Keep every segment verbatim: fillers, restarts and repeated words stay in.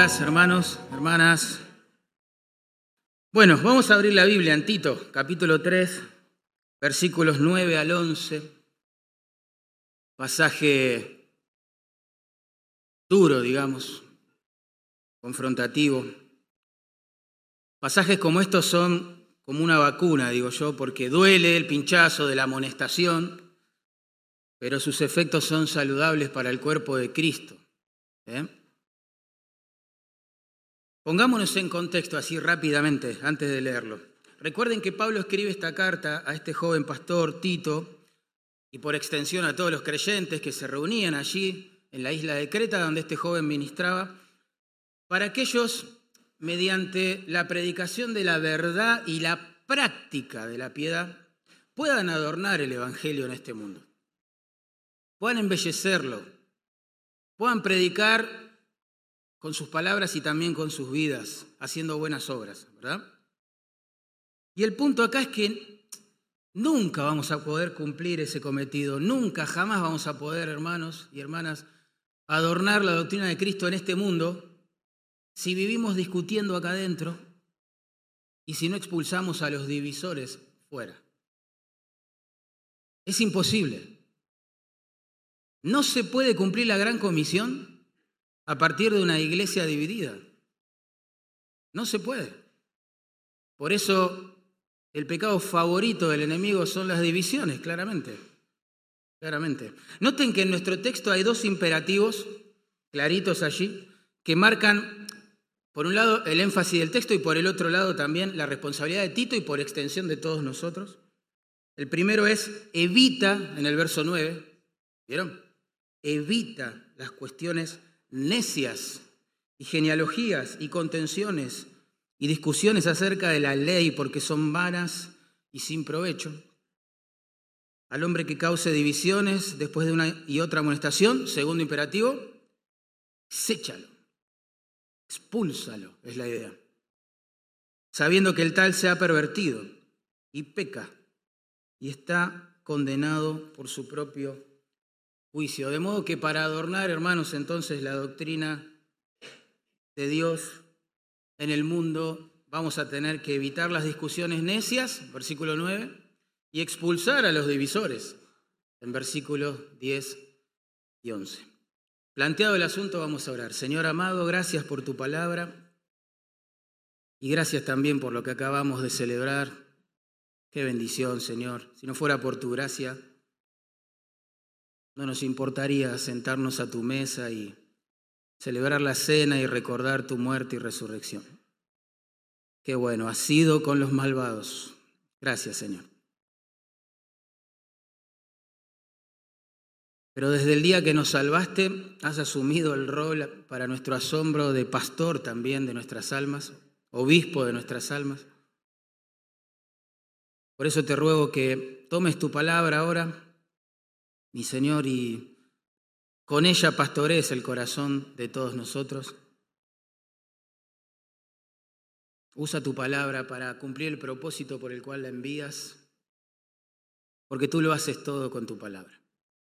días, hermanos, hermanas. Bueno, vamos a abrir la Biblia en Tito, capítulo tres, versículos nueve al once. Pasaje duro, digamos, confrontativo. Pasajes como estos son como una vacuna, digo yo, porque duele el pinchazo de la amonestación, pero sus efectos son saludables para el cuerpo de Cristo. ¿Eh? Pongámonos en contexto así rápidamente, antes de leerlo. Recuerden que Pablo escribe esta carta a este joven pastor, Tito, y por extensión a todos los creyentes que se reunían allí en la isla de Creta, donde este joven ministraba, para que ellos, mediante la predicación de la verdad y la práctica de la piedad, puedan adornar el evangelio en este mundo, puedan embellecerlo, puedan predicar con sus palabras y también con sus vidas, haciendo buenas obras, ¿verdad? Y el punto acá es que nunca vamos a poder cumplir ese cometido, nunca, jamás vamos a poder, hermanos y hermanas, adornar la doctrina de Cristo en este mundo si vivimos discutiendo acá adentro y si no expulsamos a los divisores fuera. Es imposible. No se puede cumplir la gran comisión a partir de una iglesia dividida. No se puede. Por eso el pecado favorito del enemigo son las divisiones, claramente. Claramente. Noten que en nuestro texto hay dos imperativos claritos allí que marcan, por un lado, el énfasis del texto y por el otro lado también la responsabilidad de Tito y por extensión de todos nosotros. El primero es evita, en el verso nueve, ¿vieron? Evita las cuestiones necias y genealogías y contenciones y discusiones acerca de la ley porque son vanas y sin provecho. Al hombre que cause divisiones después de una y otra amonestación, segundo imperativo, séchalo, expúlsalo, es la idea. Sabiendo que el tal se ha pervertido y peca y está condenado por su propio juicio. De modo que para adornar, hermanos, entonces la doctrina de Dios en el mundo vamos a tener que evitar las discusiones necias, versículo nueve, y expulsar a los divisores, en versículos diez y once. Planteado el asunto, vamos a orar. Señor amado, gracias por tu palabra y gracias también por lo que acabamos de celebrar. Qué bendición, Señor. Si no fuera por tu gracia, no nos importaría sentarnos a tu mesa y celebrar la cena y recordar tu muerte y resurrección. Qué bueno, has sido con los malvados. Gracias, Señor. Pero desde el día que nos salvaste, has asumido el rol, para nuestro asombro, de pastor también de nuestras almas, obispo de nuestras almas. Por eso te ruego que tomes tu palabra ahora, mi Señor, y con ella pastorees el corazón de todos nosotros. Usa tu palabra para cumplir el propósito por el cual la envías, porque tú lo haces todo con tu palabra.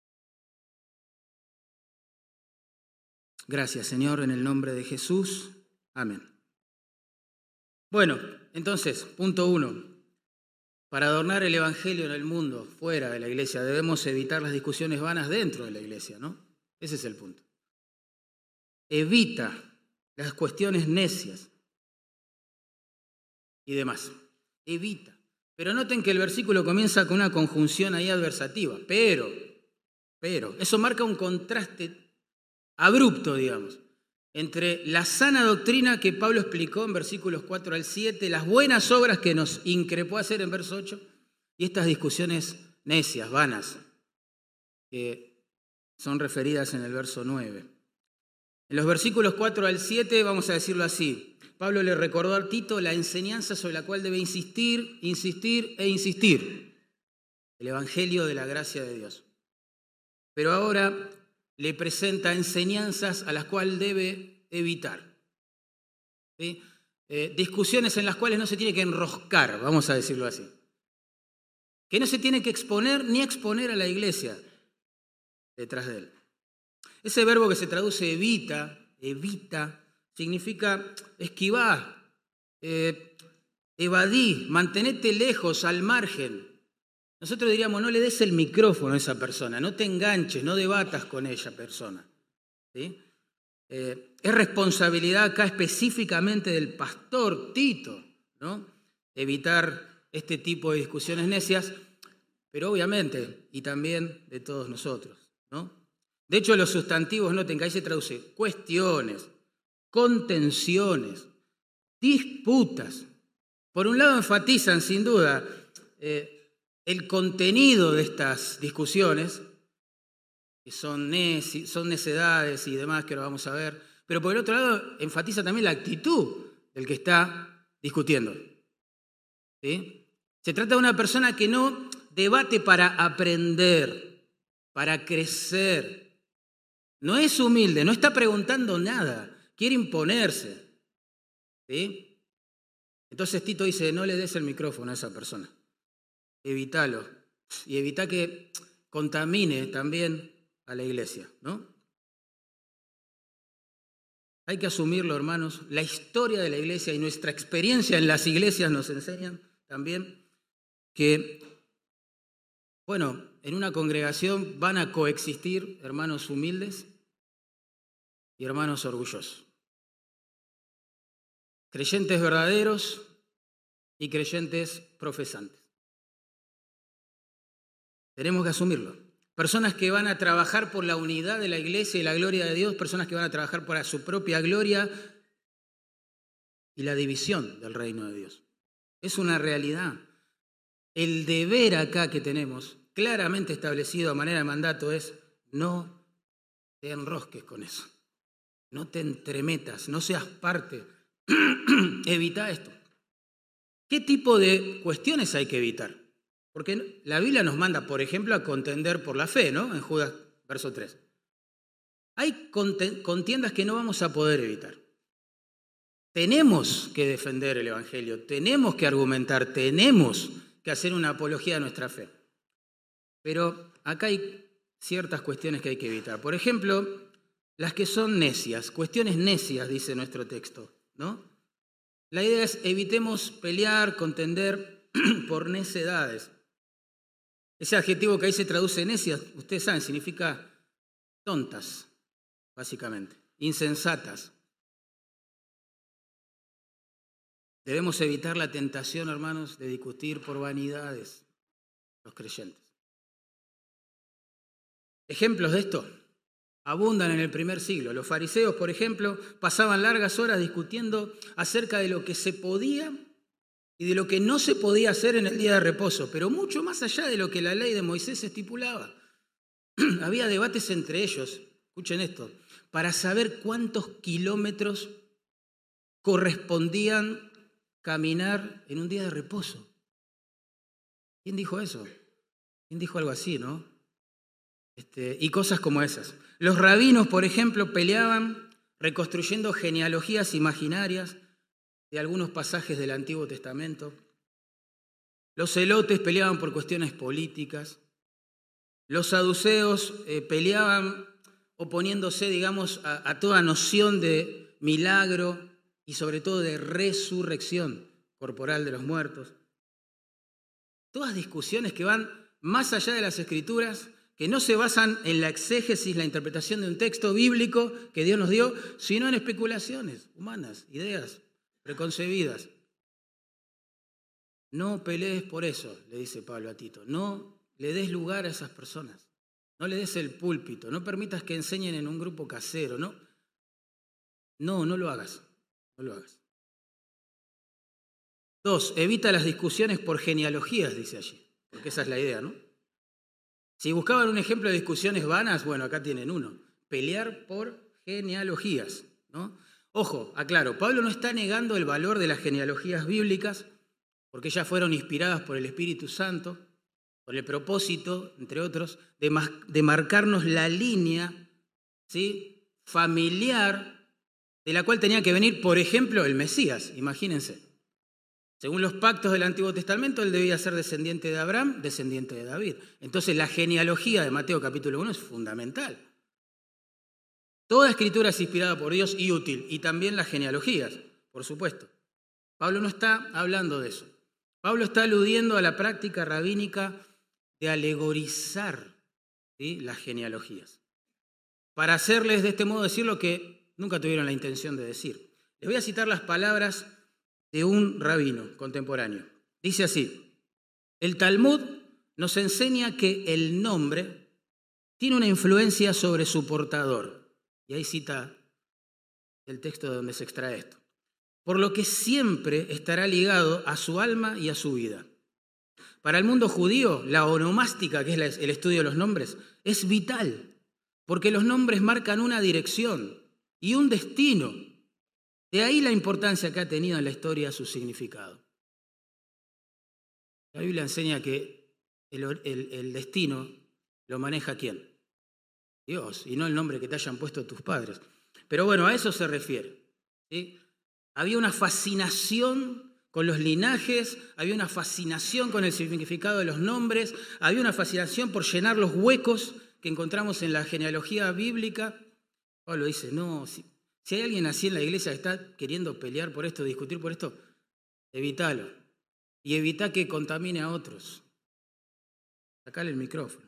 Gracias, Señor, en el nombre de Jesús. Amén. Bueno, entonces, punto uno. Para adornar el evangelio en el mundo, fuera de la iglesia, debemos evitar las discusiones vanas dentro de la iglesia, ¿no? Ese es el punto. Evita las cuestiones necias y demás. Evita. Pero noten que el versículo comienza con una conjunción ahí adversativa. Pero, pero, eso marca un contraste abrupto, digamos, entre la sana doctrina que Pablo explicó en versículos cuatro al siete, las buenas obras que nos increpó a hacer en verso ocho, y estas discusiones necias, vanas, que son referidas en el verso nueve. En los versículos cuatro al siete, vamos a decirlo así, Pablo le recordó a Tito la enseñanza sobre la cual debe insistir, insistir e insistir, el evangelio de la gracia de Dios. Pero ahora le presenta enseñanzas a las cuales debe evitar. ¿Sí? Eh, discusiones en las cuales no se tiene que enroscar, vamos a decirlo así. Que no se tiene que exponer ni exponer a la iglesia detrás de él. Ese verbo que se traduce evita, evita, significa esquivar, eh, evadí, mantenete lejos, al margen. Nosotros diríamos, no le des el micrófono a esa persona, no te enganches, no debatas con esa persona. ¿Sí? Eh, es responsabilidad acá específicamente del pastor Tito, ¿no? Evitar este tipo de discusiones necias, pero obviamente, y también de todos nosotros, ¿no? De hecho, los sustantivos, noten que ahí se traduce cuestiones, contenciones, disputas. Por un lado enfatizan sin duda eh, el contenido de estas discusiones, que son, neci- son necedades y demás que lo vamos a ver, pero por el otro lado enfatiza también la actitud del que está discutiendo. ¿Sí? Se trata de una persona que no debate para aprender, para crecer. No es humilde, no está preguntando nada, quiere imponerse. ¿Sí? Entonces Tito dice, no le des el micrófono a esa persona, evítalo y evita que contamine también a la iglesia, ¿no? Hay que asumirlo, hermanos. La historia de la iglesia y nuestra experiencia en las iglesias nos enseñan también que, bueno, en una congregación van a coexistir hermanos humildes y hermanos orgullosos. Creyentes verdaderos y creyentes profesantes. Tenemos que asumirlo. Personas que van a trabajar por la unidad de la iglesia y la gloria de Dios, personas que van a trabajar para su propia gloria y la división del reino de Dios. Es una realidad. El deber acá que tenemos, claramente establecido a manera de mandato, es no te enrosques con eso. No te entremetas, no seas parte. Evita esto. ¿Qué tipo de cuestiones hay que evitar? Porque la Biblia nos manda, por ejemplo, a contender por la fe, ¿no? En Judas, verso tres. Hay contiendas que no vamos a poder evitar. Tenemos que defender el Evangelio, tenemos que argumentar, tenemos que hacer una apología de nuestra fe. Pero acá hay ciertas cuestiones que hay que evitar. Por ejemplo, las que son necias, cuestiones necias, dice nuestro texto, ¿no? La idea es evitemos pelear, contender por necedades. Ese adjetivo que ahí se traduce necias, ustedes saben, significa tontas, básicamente, insensatas. Debemos evitar la tentación, hermanos, de discutir por vanidades los creyentes. Ejemplos de esto abundan en el primer siglo. Los fariseos, por ejemplo, pasaban largas horas discutiendo acerca de lo que se podía y de lo que no se podía hacer en el día de reposo, pero mucho más allá de lo que la ley de Moisés estipulaba. Había debates entre ellos, escuchen esto, para saber cuántos kilómetros correspondían caminar en un día de reposo. ¿Quién dijo eso? ¿Quién dijo algo así, no? Este, y cosas como esas. Los rabinos, por ejemplo, peleaban reconstruyendo genealogías imaginarias de algunos pasajes del Antiguo Testamento. Los celotes peleaban por cuestiones políticas. Los saduceos eh, peleaban oponiéndose, digamos, a, a toda noción de milagro y sobre todo de resurrección corporal de los muertos. Todas discusiones que van más allá de las Escrituras, que no se basan en la exégesis, la interpretación de un texto bíblico que Dios nos dio, sino en especulaciones humanas, ideas preconcebidas. No pelees por eso, le dice Pablo a Tito. No le des lugar a esas personas. No le des el púlpito. No permitas que enseñen en un grupo casero. No, no, no lo hagas. No lo hagas. Dos, evita las discusiones por genealogías, dice allí. Porque esa es la idea, ¿no? Si buscaban un ejemplo de discusiones vanas, bueno, acá tienen uno. Pelear por genealogías, ¿no? Ojo, aclaro, Pablo no está negando el valor de las genealogías bíblicas, porque ellas fueron inspiradas por el Espíritu Santo, con el propósito, entre otros, de, de marcarnos la línea, ¿sí?, familiar, de la cual tenía que venir, por ejemplo, el Mesías, imagínense. Según los pactos del Antiguo Testamento, él debía ser descendiente de Abraham, descendiente de David. Entonces la genealogía de Mateo capítulo uno es fundamental. Toda escritura es inspirada por Dios y útil, y también las genealogías, por supuesto. Pablo no está hablando de eso. Pablo está aludiendo a la práctica rabínica de alegorizar, ¿sí?, las genealogías, para hacerles de este modo decir lo que nunca tuvieron la intención de decir. Les voy a citar las palabras de un rabino contemporáneo. Dice así: el Talmud nos enseña que el nombre tiene una influencia sobre su portador. Y ahí cita el texto de donde se extrae esto. Por lo que siempre estará ligado a su alma y a su vida. Para el mundo judío, la onomástica, que es el estudio de los nombres, es vital, porque los nombres marcan una dirección y un destino. De ahí la importancia que ha tenido en la historia su significado. La Biblia enseña que el, el, el destino lo maneja ¿quién? Dios, y no el nombre que te hayan puesto tus padres. Pero bueno, a eso se refiere, ¿sí? Había una fascinación con los linajes, había una fascinación con el significado de los nombres, había una fascinación por llenar los huecos que encontramos en la genealogía bíblica. Pablo dice, no, si, si hay alguien así en la iglesia que está queriendo pelear por esto, discutir por esto, evítalo. Y evita que contamine a otros. Sacale el micrófono.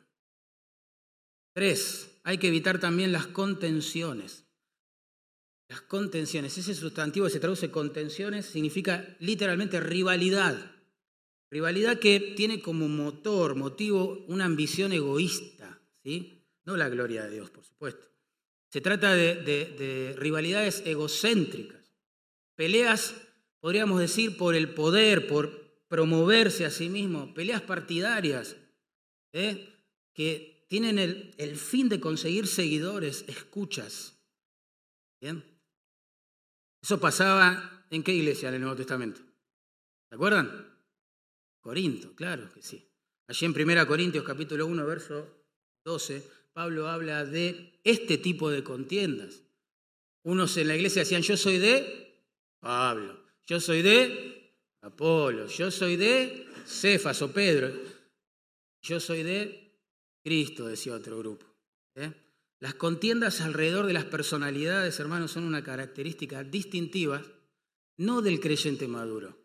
Tres, hay que evitar también las contenciones. Las contenciones, ese sustantivo que se traduce contenciones significa literalmente rivalidad. Rivalidad que tiene como motor, motivo, una ambición egoísta, ¿sí? No la gloria de Dios, por supuesto. Se trata de, de, de rivalidades egocéntricas, peleas, podríamos decir, por el poder, por promoverse a sí mismo, peleas partidarias, ¿eh?, que tienen el, el fin de conseguir seguidores, escuchas. ¿Bien? Eso pasaba ¿en qué iglesia en el Nuevo Testamento? ¿Se acuerdan? Corinto, claro que sí. Allí en primera Corintios capítulo uno, verso doce, Pablo habla de este tipo de contiendas. Unos en la iglesia decían, yo soy de Pablo, yo soy de Apolo, yo soy de Cefas o Pedro, yo soy de Cristo, decía otro grupo. ¿eh? Las contiendas alrededor de las personalidades, hermanos, son una característica distintiva, no del creyente maduro,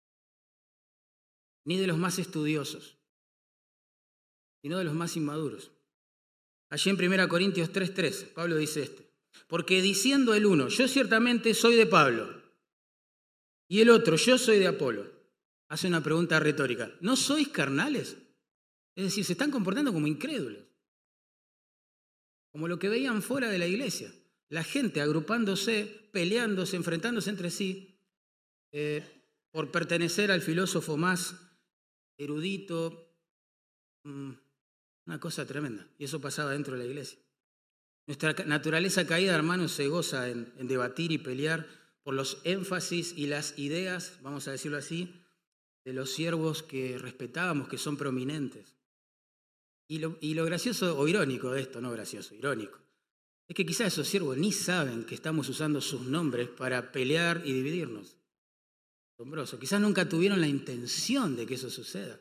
ni de los más estudiosos, sino de los más inmaduros. Allí en primera Corintios tres tres, Pablo dice este, porque diciendo el uno, yo ciertamente soy de Pablo, y el otro, yo soy de Apolo, hace una pregunta retórica, ¿no sois carnales? Es decir, se están comportando como incrédulos, como lo que veían fuera de la iglesia, la gente agrupándose, peleándose, enfrentándose entre sí, eh, por pertenecer al filósofo más erudito, mmm, una cosa tremenda, y eso pasaba dentro de la iglesia. Nuestra naturaleza caída, hermanos, se goza en, en debatir y pelear por los énfasis y las ideas, vamos a decirlo así, de los siervos que respetábamos, que son prominentes. Y lo, y lo gracioso o irónico de esto, no gracioso, irónico, es que quizás esos siervos ni saben que estamos usando sus nombres para pelear y dividirnos. Asombroso. Quizás nunca tuvieron la intención de que eso suceda.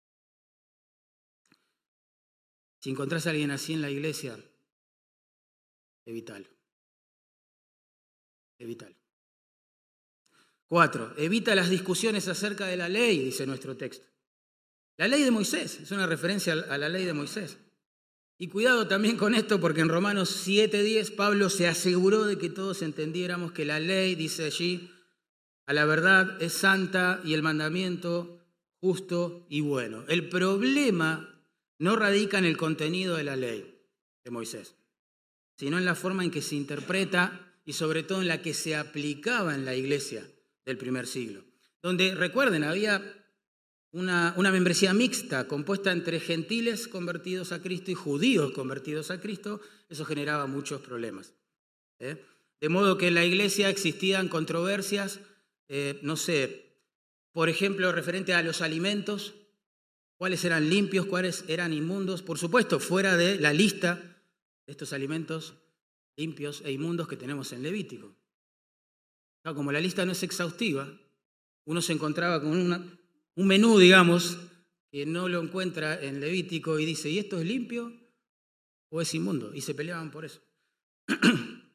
Si encontrás a alguien así en la iglesia, evítalo. Evítalo. Cuatro, evita las discusiones acerca de la ley, dice nuestro texto. La ley de Moisés, es una referencia a la ley de Moisés. Y cuidado también con esto, porque en Romanos siete diez Pablo se aseguró de que todos entendiéramos que la ley, dice allí, a la verdad es santa y el mandamiento justo y bueno. El problema no radica en el contenido de la ley de Moisés, sino en la forma en que se interpreta y sobre todo en la que se aplicaba en la iglesia del primer siglo. Donde, recuerden, había Una, una membresía mixta compuesta entre gentiles convertidos a Cristo y judíos convertidos a Cristo, eso generaba muchos problemas. ¿eh? De modo que en la iglesia existían controversias, eh, no sé, por ejemplo, referente a los alimentos, cuáles eran limpios, cuáles eran inmundos, por supuesto, fuera de la lista de estos alimentos limpios e inmundos que tenemos en Levítico. Claro, como la lista no es exhaustiva, uno se encontraba con una... un menú, digamos, que no lo encuentra en Levítico y dice, ¿y esto es limpio o es inmundo? Y se peleaban por eso.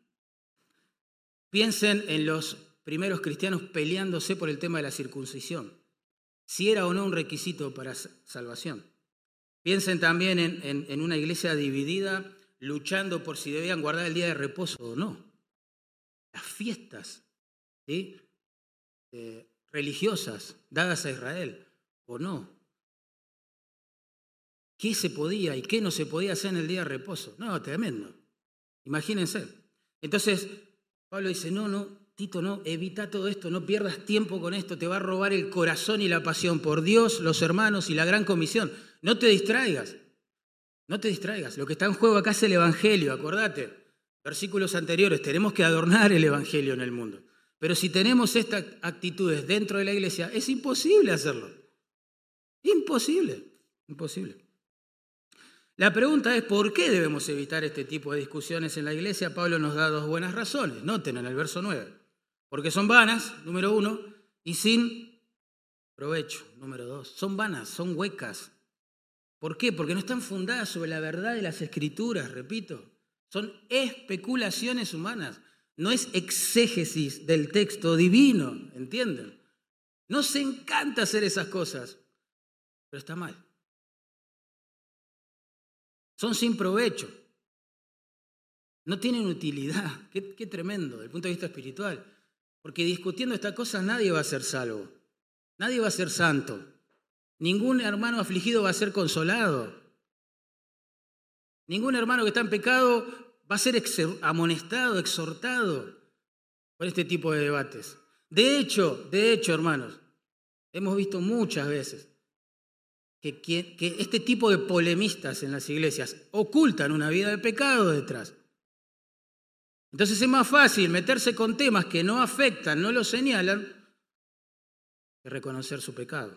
Piensen en los primeros cristianos peleándose por el tema de la circuncisión, si era o no un requisito para salvación. Piensen también en, en, en una iglesia dividida, luchando por si debían guardar el día de reposo o no. Las fiestas, ¿sí? eh, religiosas dadas a Israel o no. ¿Qué se podía y qué no se podía hacer en el día de reposo? No, tremendo. Imagínense. Entonces, Pablo dice, no, no, Tito, no, evita todo esto, no pierdas tiempo con esto, te va a robar el corazón y la pasión por Dios, los hermanos y la gran comisión. No te distraigas, no te distraigas. Lo que está en juego acá es el Evangelio, acordate. Versículos anteriores, tenemos que adornar el Evangelio en el mundo. Pero si tenemos estas actitudes dentro de la iglesia, es imposible hacerlo. Imposible, imposible. La pregunta es, ¿por qué debemos evitar este tipo de discusiones en la iglesia? Pablo nos da dos buenas razones. Noten en el verso nueve. Porque son vanas, número uno, y sin provecho, número dos. Son vanas, son huecas. ¿Por qué? Porque no están fundadas sobre la verdad de las Escrituras, repito. Son especulaciones humanas. No es exégesis del texto divino, ¿entienden? Nos encanta hacer esas cosas, pero está mal. Son sin provecho. No tienen utilidad. Qué, qué tremendo desde el punto de vista espiritual. Porque discutiendo estas cosas nadie va a ser salvo. Nadie va a ser santo. Ningún hermano afligido va a ser consolado. Ningún hermano que está en pecado va a ser amonestado, exhortado por este tipo de debates. De hecho, de hecho, hermanos, hemos visto muchas veces que, que, que este tipo de polemistas en las iglesias ocultan una vida de pecado detrás. Entonces es más fácil meterse con temas que no afectan, no lo señalan, que reconocer su pecado.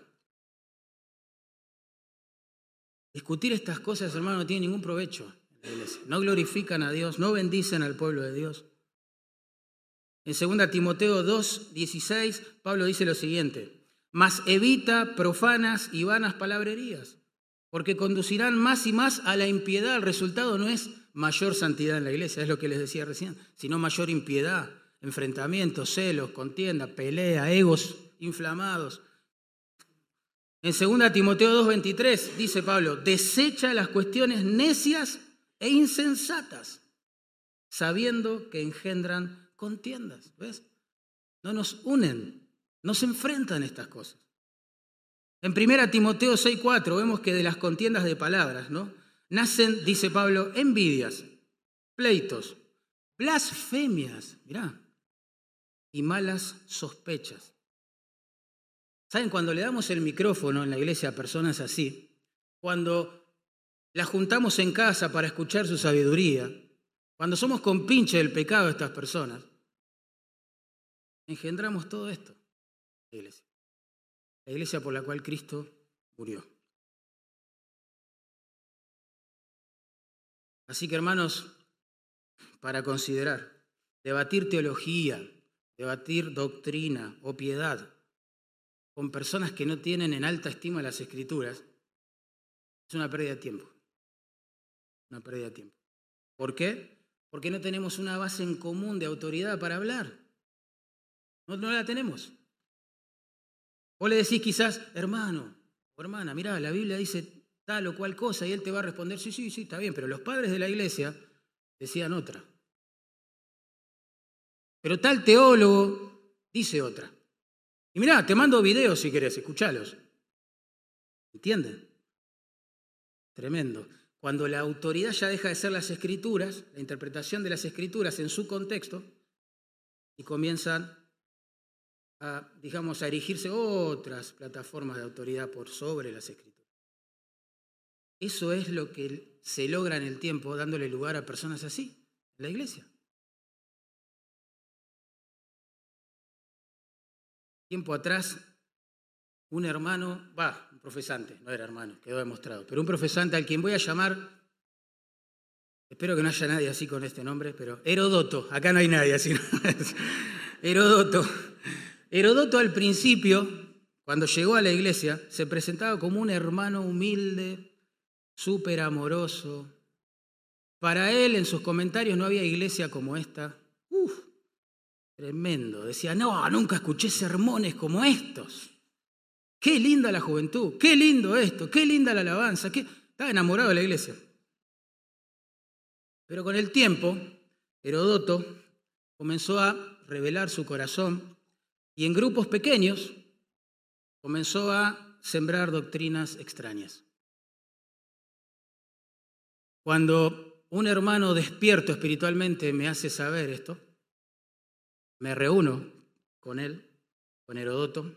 Discutir estas cosas, hermano, no tiene ningún provecho en la iglesia. No glorifican a Dios, no bendicen al pueblo de Dios. En segunda Timoteo dos, dieciséis, Pablo dice lo siguiente: mas evita profanas y vanas palabrerías, porque conducirán más y más a la impiedad. El resultado no es mayor santidad en la iglesia, es lo que les decía recién, sino mayor impiedad, enfrentamientos, celos, contienda, pelea, egos inflamados. En segunda Timoteo dos, veintitrés dice Pablo, desecha las cuestiones necias e insensatas, sabiendo que engendran contiendas. ¿Ves? No nos unen, no se enfrentan estas cosas. En primera Timoteo seis, cuatro vemos que de las contiendas de palabras, ¿no?, nacen, dice Pablo, envidias, pleitos, blasfemias, mirá, y malas sospechas. ¿Saben? Cuando le damos el micrófono en la iglesia a personas así, cuando las juntamos en casa para escuchar su sabiduría, cuando somos compinche del pecado de estas personas, engendramos todo esto, la iglesia. La iglesia por la cual Cristo murió. Así que, hermanos, para considerar, debatir teología, debatir doctrina o piedad con personas que no tienen en alta estima las Escrituras es una pérdida de tiempo. Una pérdida de tiempo. ¿Por qué? Porque no tenemos una base en común de autoridad para hablar. No, no la tenemos. Vos le decís quizás, hermano o hermana, mirá, la Biblia dice tal o cual cosa, y él te va a responder, sí, sí, sí, está bien, pero los padres de la iglesia decían otra. Pero tal teólogo dice otra. Y mirá, te mando videos si querés, escuchalos. ¿Entienden? Tremendo. Cuando la autoridad ya deja de ser las Escrituras, la interpretación de las Escrituras en su contexto, y comienzan a, digamos, a erigirse otras plataformas de autoridad por sobre las Escrituras. Eso es lo que se logra en el tiempo dándole lugar a personas así, en la iglesia. Tiempo atrás, un hermano, va, un profesante, no era hermano, quedó demostrado, pero un profesante al quien voy a llamar, espero que no haya nadie así con este nombre, pero Herodoto, acá no hay nadie así. Herodoto. Herodoto al principio, cuando llegó a la iglesia, se presentaba como un hermano humilde, súper amoroso. Para él, en sus comentarios, no había iglesia como esta. Uf, Tremendo. Decía, no, nunca escuché sermones como estos. Qué linda la juventud, qué lindo esto, qué linda la alabanza. Qué... Estaba enamorado de la iglesia. Pero con el tiempo, Herodoto comenzó a revelar su corazón y en grupos pequeños comenzó a sembrar doctrinas extrañas. Cuando un hermano despierto espiritualmente me hace saber esto, me reúno con él, con Herodoto,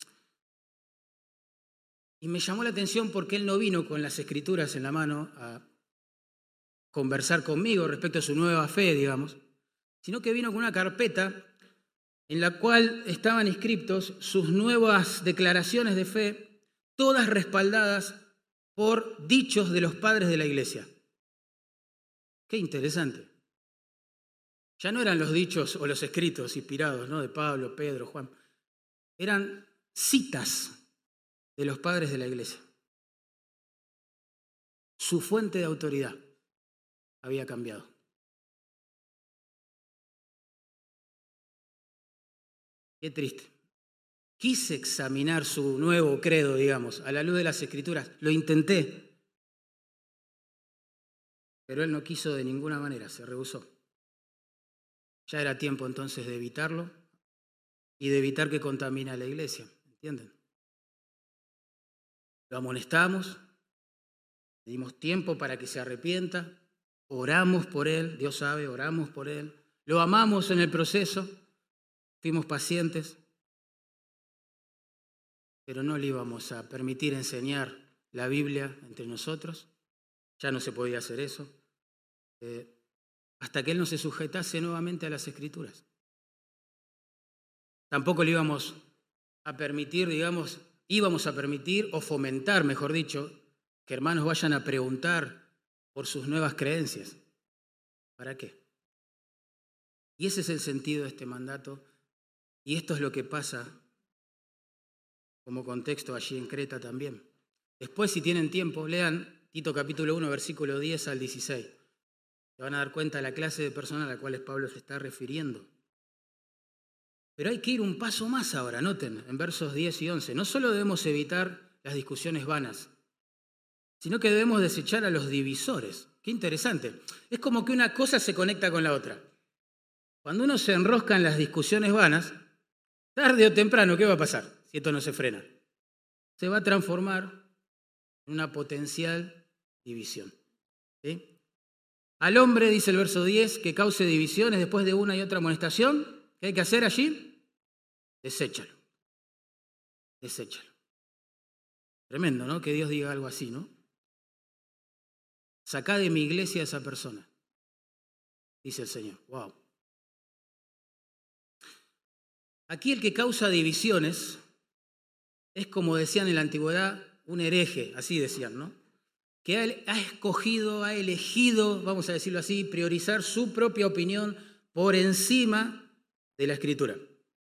y me llamó la atención porque él no vino con las escrituras en la mano a conversar conmigo respecto a su nueva fe, digamos, sino que vino con una carpeta en la cual estaban inscritos sus nuevas declaraciones de fe, todas respaldadas por dichos de los padres de la iglesia. Qué interesante. Ya no eran los dichos o los escritos inspirados, ¿no?, de Pablo, Pedro, Juan. Eran citas de los padres de la iglesia. Su fuente de autoridad había cambiado. Qué triste. Quise examinar su nuevo credo, digamos, a la luz de las Escrituras. Lo intenté, pero él no quiso de ninguna manera, se rehusó. Ya era tiempo entonces de evitarlo y de evitar que contamine a la iglesia, ¿entienden? Lo amonestamos, le dimos tiempo para que se arrepienta, oramos por él, Dios sabe, oramos por él, lo amamos en el proceso, fuimos pacientes, pero no le íbamos a permitir enseñar la Biblia entre nosotros, ya no se podía hacer eso, eh, hasta que él no se sujetase nuevamente a las Escrituras. Tampoco le íbamos a permitir, digamos, íbamos a permitir o fomentar, mejor dicho, que hermanos vayan a preguntar por sus nuevas creencias. ¿Para qué? Y ese es el sentido de este mandato, y esto es lo que pasa como contexto allí en Creta también. Después, si tienen tiempo, lean Tito capítulo uno, versículo diez al dieciséis. Se van a dar cuenta de la clase de persona a la cual Pablo se está refiriendo. Pero hay que ir un paso más ahora, noten, en versos diez y once. No solo debemos evitar las discusiones vanas, sino que debemos desechar a los divisores. Qué interesante. Es como que una cosa se conecta con la otra. Cuando uno se enrosca en las discusiones vanas, tarde o temprano, ¿qué va a pasar si esto no se frena? Se va a transformar en una potencial división. ¿Sí? Al hombre, dice el verso diez, que cause divisiones después de una y otra amonestación, ¿qué hay que hacer allí? Deséchalo. Deséchalo. Tremendo, ¿no? Que Dios diga algo así, ¿no? Sacá de mi iglesia a esa persona, dice el Señor. Wow. Aquí el que causa divisiones es, como decían en la antigüedad, un hereje, así decían, ¿no? Que ha escogido, ha elegido, vamos a decirlo así, priorizar su propia opinión por encima de la Escritura.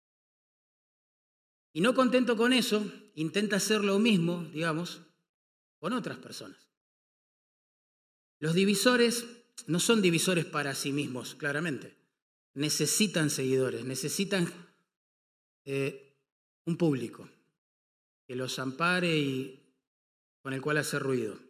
Y no contento con eso, intenta hacer lo mismo, digamos, con otras personas. Los divisores no son divisores para sí mismos, claramente. Necesitan seguidores, necesitan eh, un público que los ampare y con el cual hacer ruido.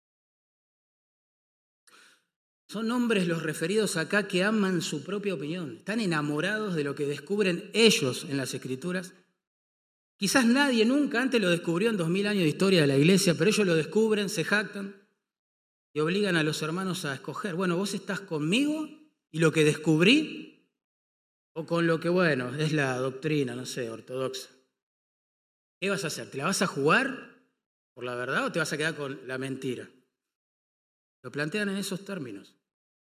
Son hombres los referidos acá que aman su propia opinión, están enamorados de lo que descubren ellos en las Escrituras. Quizás nadie nunca antes lo descubrió en dos mil años de historia de la iglesia, pero ellos lo descubren, se jactan y obligan a los hermanos a escoger. Bueno, ¿vos estás conmigo y lo que descubrí? ¿O con lo que, bueno, es la doctrina, no sé, ortodoxa? ¿Qué vas a hacer? ¿Te la vas a jugar por la verdad o te vas a quedar con la mentira? Lo plantean en esos términos.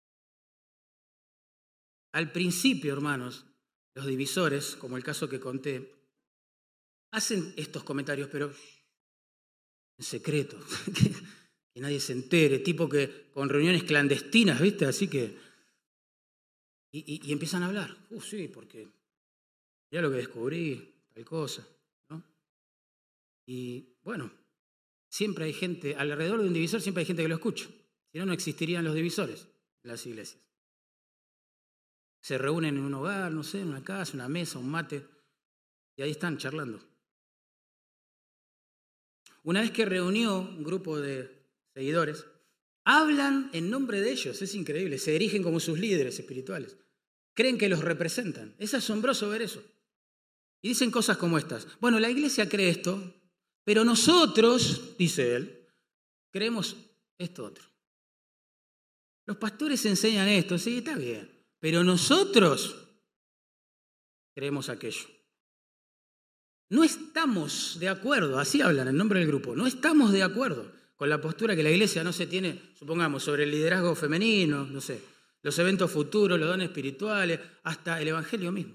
Al principio, hermanos, los divisores, como el caso que conté, hacen estos comentarios, pero en secreto, que nadie se entere, tipo que con reuniones clandestinas, ¿viste? Así que... Y, y, y empiezan a hablar. Uh, sí, porque ya lo que descubrí, tal cosa, ¿no? Y bueno, siempre hay gente, alrededor de un divisor siempre hay gente que lo escucha. Si no, no existirían los divisores en las iglesias. Se reúnen en un hogar, no sé, en una casa, una mesa, un mate, y ahí están charlando. Una vez que reunió un grupo de seguidores, hablan en nombre de ellos, es increíble, se erigen como sus líderes espirituales. Creen que los representan. Es asombroso ver eso. Y dicen cosas como estas. Bueno, la iglesia cree esto, pero nosotros, dice él, creemos esto otro. Los pastores enseñan esto, sí, está bien, pero nosotros creemos aquello. No estamos de acuerdo, así hablan en nombre del grupo, no estamos de acuerdo con la postura que la iglesia no se tiene, supongamos, sobre el liderazgo femenino, no sé, los eventos futuros, los dones espirituales, hasta el evangelio mismo.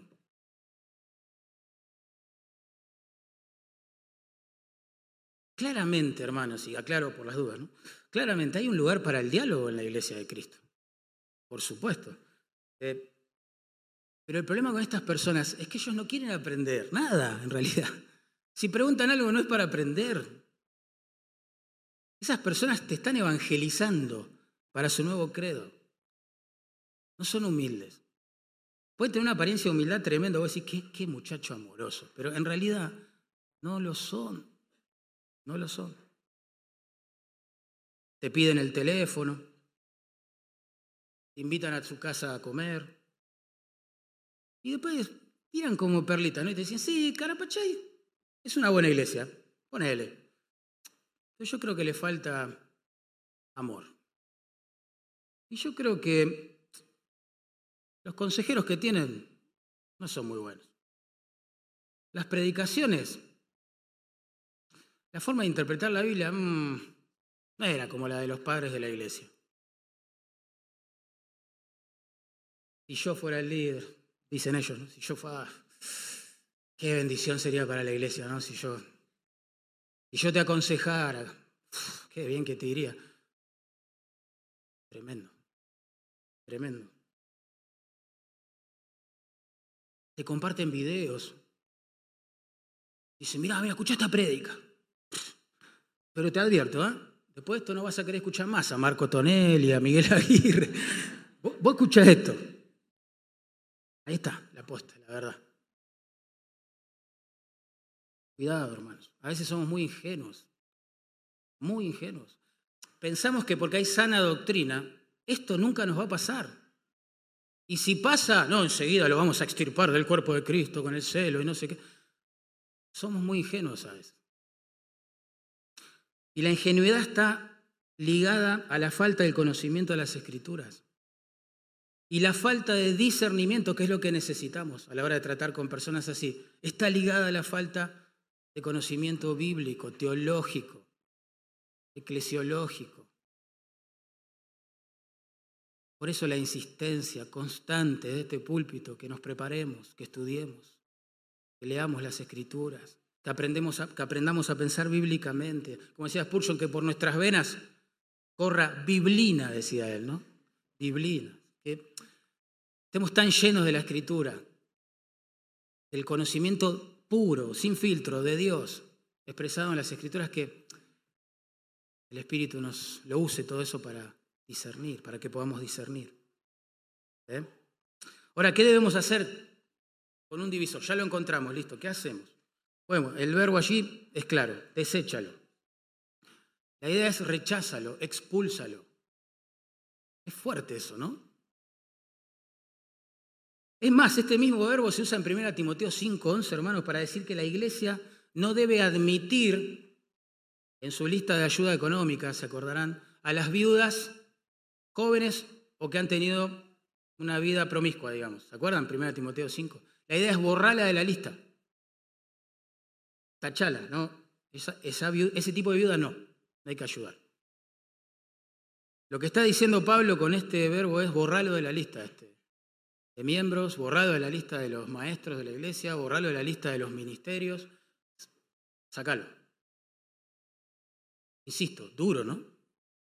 Claramente, hermanos, y aclaro por las dudas, ¿no? Claramente hay un lugar para el diálogo en la iglesia de Cristo, por supuesto. Eh, pero el problema con estas personas es que ellos no quieren aprender nada, en realidad. Si preguntan algo no es para aprender. Esas personas te están evangelizando para su nuevo credo. No son humildes. Pueden tener una apariencia de humildad tremenda, vos decís, qué, qué muchacho amoroso, pero en realidad no lo son. No lo son. Te piden el teléfono, te invitan a su casa a comer y después tiran como perlita, ¿no? Y te dicen, sí, Carapachay es una buena iglesia, ponele. Pero yo creo que le falta amor. Y yo creo que los consejeros que tienen no son muy buenos. Las predicaciones, la forma de interpretar la Biblia mmm, no era como la de los padres de la iglesia. Si yo fuera el líder, dicen ellos, ¿no? Si yo fuera, qué bendición sería para la iglesia, ¿no? Si yo, si yo te aconsejara, uf, qué bien que te diría. Tremendo, tremendo. Te comparten videos. Dicen, mira, mira, escucha esta prédica. Pero te advierto, ¿eh? Después de esto no vas a querer escuchar más a Marco Tonelli, a Miguel Aguirre. Vos, vos escuchás esto. Ahí está, la posta, la verdad. Cuidado, hermanos. A veces somos muy ingenuos. Muy ingenuos. Pensamos que porque hay sana doctrina, esto nunca nos va a pasar. Y si pasa, no, enseguida lo vamos a extirpar del cuerpo de Cristo con el celo y no sé qué. Somos muy ingenuos a veces. Y la ingenuidad está ligada a la falta del conocimiento de las Escrituras. Y la falta de discernimiento, que es lo que necesitamos a la hora de tratar con personas así, está ligada a la falta de conocimiento bíblico, teológico, eclesiológico. Por eso la insistencia constante de este púlpito, que nos preparemos, que estudiemos, que leamos las Escrituras, que, aprendemos a, que aprendamos a pensar bíblicamente. Como decía Spurgeon, que por nuestras venas corra biblina, decía él, ¿no? Biblina. Que estemos tan llenos de la Escritura, del conocimiento puro, sin filtro, de Dios, expresado en las Escrituras, que el Espíritu nos lo use todo eso para discernir, para que podamos discernir. ¿Eh? Ahora, ¿qué debemos hacer con un divisor? Ya lo encontramos, listo, ¿qué hacemos? Bueno, el verbo allí es claro, deséchalo. La idea es recházalo, expúlsalo. Es fuerte eso, ¿no? Es más, este mismo verbo se usa en primera Timoteo cinco once, hermanos, para decir que la iglesia no debe admitir en su lista de ayuda económica, se acordarán, a las viudas jóvenes o que han tenido una vida promiscua, digamos. ¿Se acuerdan? primera Timoteo cinco. La idea es borrarla de la lista. Tachala, ¿no? Esa, esa viuda, ese tipo de viuda no, no hay que ayudar. Lo que está diciendo Pablo con este verbo es borrarlo de la lista este, de miembros, borrarlo de la lista de los maestros de la iglesia, borrarlo de la lista de los ministerios. Sacalo. Insisto, duro, ¿no?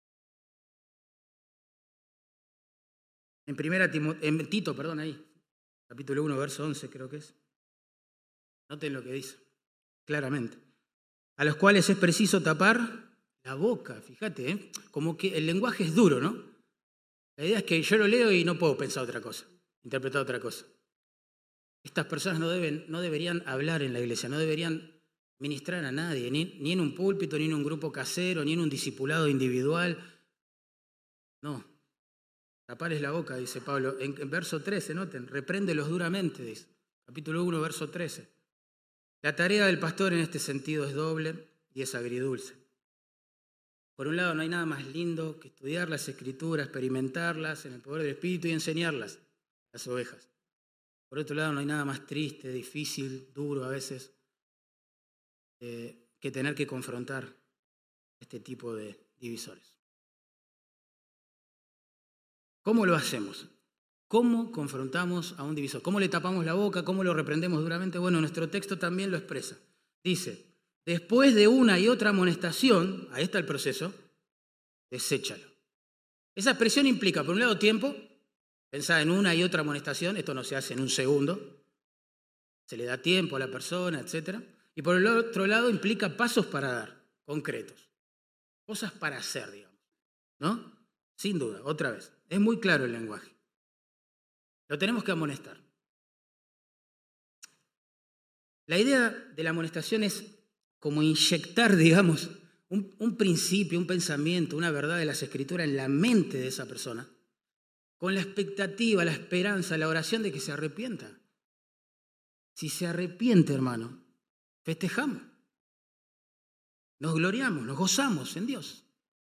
En primera Timoteo, en Tito, perdón, ahí, capítulo uno, verso once creo que es. Noten lo que dice, claramente. A los cuales es preciso tapar la boca, fíjate, ¿eh? Como que el lenguaje es duro, ¿no? La idea es que yo lo leo y no puedo pensar otra cosa. interpretado otra cosa. Estas personas no, deben, no deberían hablar en la iglesia, no deberían ministrar a nadie, ni, ni en un púlpito, ni en un grupo casero, ni en un discipulado individual. No, taparles la boca, dice Pablo. En, en verso trece, noten, repréndelos duramente, dice. Capítulo uno, verso trece. La tarea del pastor en este sentido es doble y es agridulce. Por un lado, no hay nada más lindo que estudiar las Escrituras, experimentarlas en el poder del Espíritu y enseñarlas a las ovejas. Por otro lado, no hay nada más triste, difícil, duro a veces, eh, que tener que confrontar este tipo de divisores. ¿Cómo lo hacemos? ¿Cómo confrontamos a un divisor? ¿Cómo le tapamos la boca? ¿Cómo lo reprendemos duramente? Bueno, nuestro texto también lo expresa. Dice, después de una y otra amonestación, ahí está el proceso, deséchalo. Esa expresión implica, por un lado, tiempo. Pensá en una y otra amonestación, esto no se hace en un segundo. Se le da tiempo a la persona, etcétera. Y por el otro lado, implica pasos para dar, concretos. Cosas para hacer, digamos. ¿No? Sin duda, otra vez. Es muy claro el lenguaje. Lo tenemos que amonestar. La idea de la amonestación es como inyectar, digamos, un, un principio, un pensamiento, una verdad de las Escrituras en la mente de esa persona, con la expectativa, la esperanza, la oración de que se arrepienta. Si se arrepiente, hermano, festejamos, nos gloriamos, nos gozamos en Dios.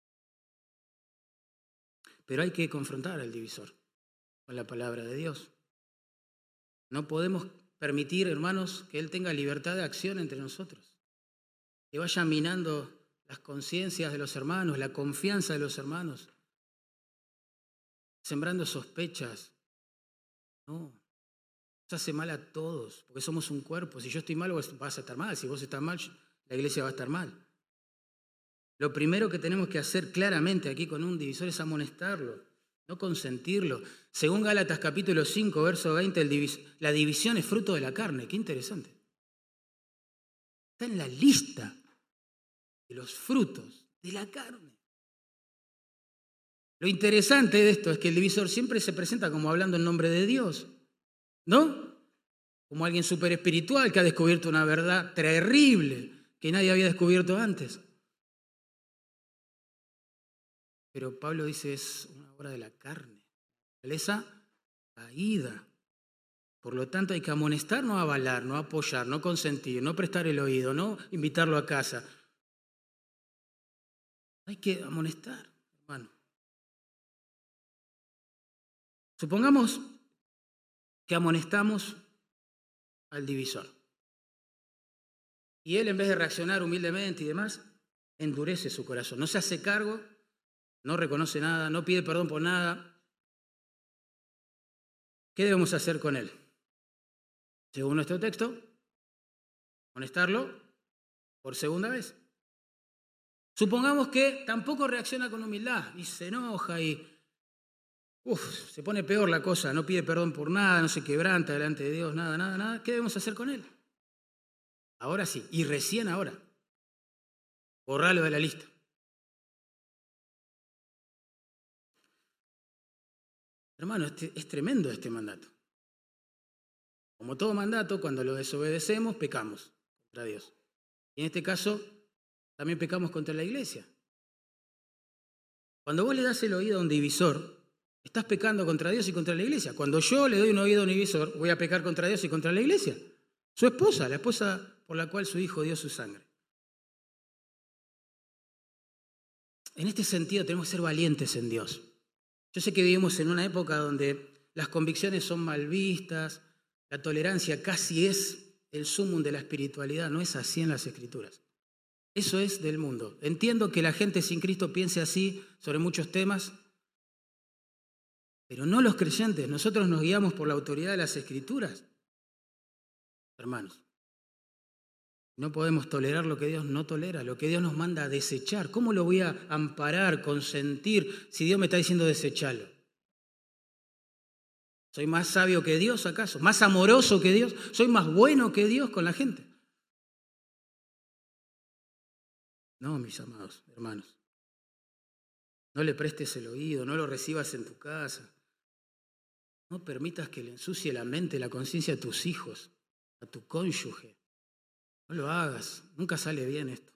Pero hay que confrontar al divisor con la palabra de Dios. No podemos permitir, hermanos, que Él tenga libertad de acción entre nosotros, que vaya minando las conciencias de los hermanos, la confianza de los hermanos, sembrando sospechas. No, eso hace mal a todos, porque somos un cuerpo. Si yo estoy mal, vos vas a estar mal. Si vos estás mal, la iglesia va a estar mal. Lo primero que tenemos que hacer claramente aquí con un divisor es amonestarlo, no consentirlo. Según Gálatas capítulo cinco, verso veinte, el divis- la división es fruto de la carne. Qué interesante. Está en la lista de los frutos de la carne. Lo interesante de esto es que el divisor siempre se presenta como hablando en nombre de Dios, ¿no? Como alguien súper espiritual que ha descubierto una verdad terrible que nadie había descubierto antes. Pero Pablo dice es una obra de la carne, naturaleza caída. Por lo tanto hay que amonestar, no avalar, no apoyar, no consentir, no prestar el oído, no invitarlo a casa. Hay que amonestar, hermano. Supongamos que amonestamos al divisor. Y él, en vez de reaccionar humildemente y demás, endurece su corazón. No se hace cargo, no reconoce nada, no pide perdón por nada. ¿Qué debemos hacer con él? Según nuestro texto, amonestarlo por segunda vez. Supongamos que tampoco reacciona con humildad y se enoja y uf, se pone peor la cosa, no pide perdón por nada, no se quebranta delante de Dios, nada, nada, nada. ¿Qué debemos hacer con él? Ahora sí, y recién ahora. Borralo de la lista. Hermano, este, es tremendo este mandato. Como todo mandato, cuando lo desobedecemos, pecamos contra Dios. Y en este caso, también pecamos contra la iglesia. Cuando vos le das el oído a un divisor, estás pecando contra Dios y contra la iglesia. Cuando yo le doy un oído a un divisor, voy a pecar contra Dios y contra la iglesia. Su esposa, la esposa por la cual su hijo dio su sangre. En este sentido tenemos que ser valientes en Dios. Yo sé que vivimos en una época donde las convicciones son mal vistas, la tolerancia casi es el sumum de la espiritualidad. No es así en las Escrituras. Eso es del mundo. Entiendo que la gente sin Cristo piense así sobre muchos temas, pero no los creyentes. Nosotros nos guiamos por la autoridad de las Escrituras. Hermanos, no podemos tolerar lo que Dios no tolera, lo que Dios nos manda a desechar. ¿Cómo lo voy a amparar, consentir, si Dios me está diciendo desecharlo? ¿Soy más sabio que Dios acaso? ¿Más amoroso que Dios? ¿Soy más bueno que Dios con la gente? No, mis amados hermanos. No le prestes el oído, no lo recibas en tu casa. No permitas que le ensucie la mente, la conciencia a tus hijos, a tu cónyuge. No lo hagas, nunca sale bien esto.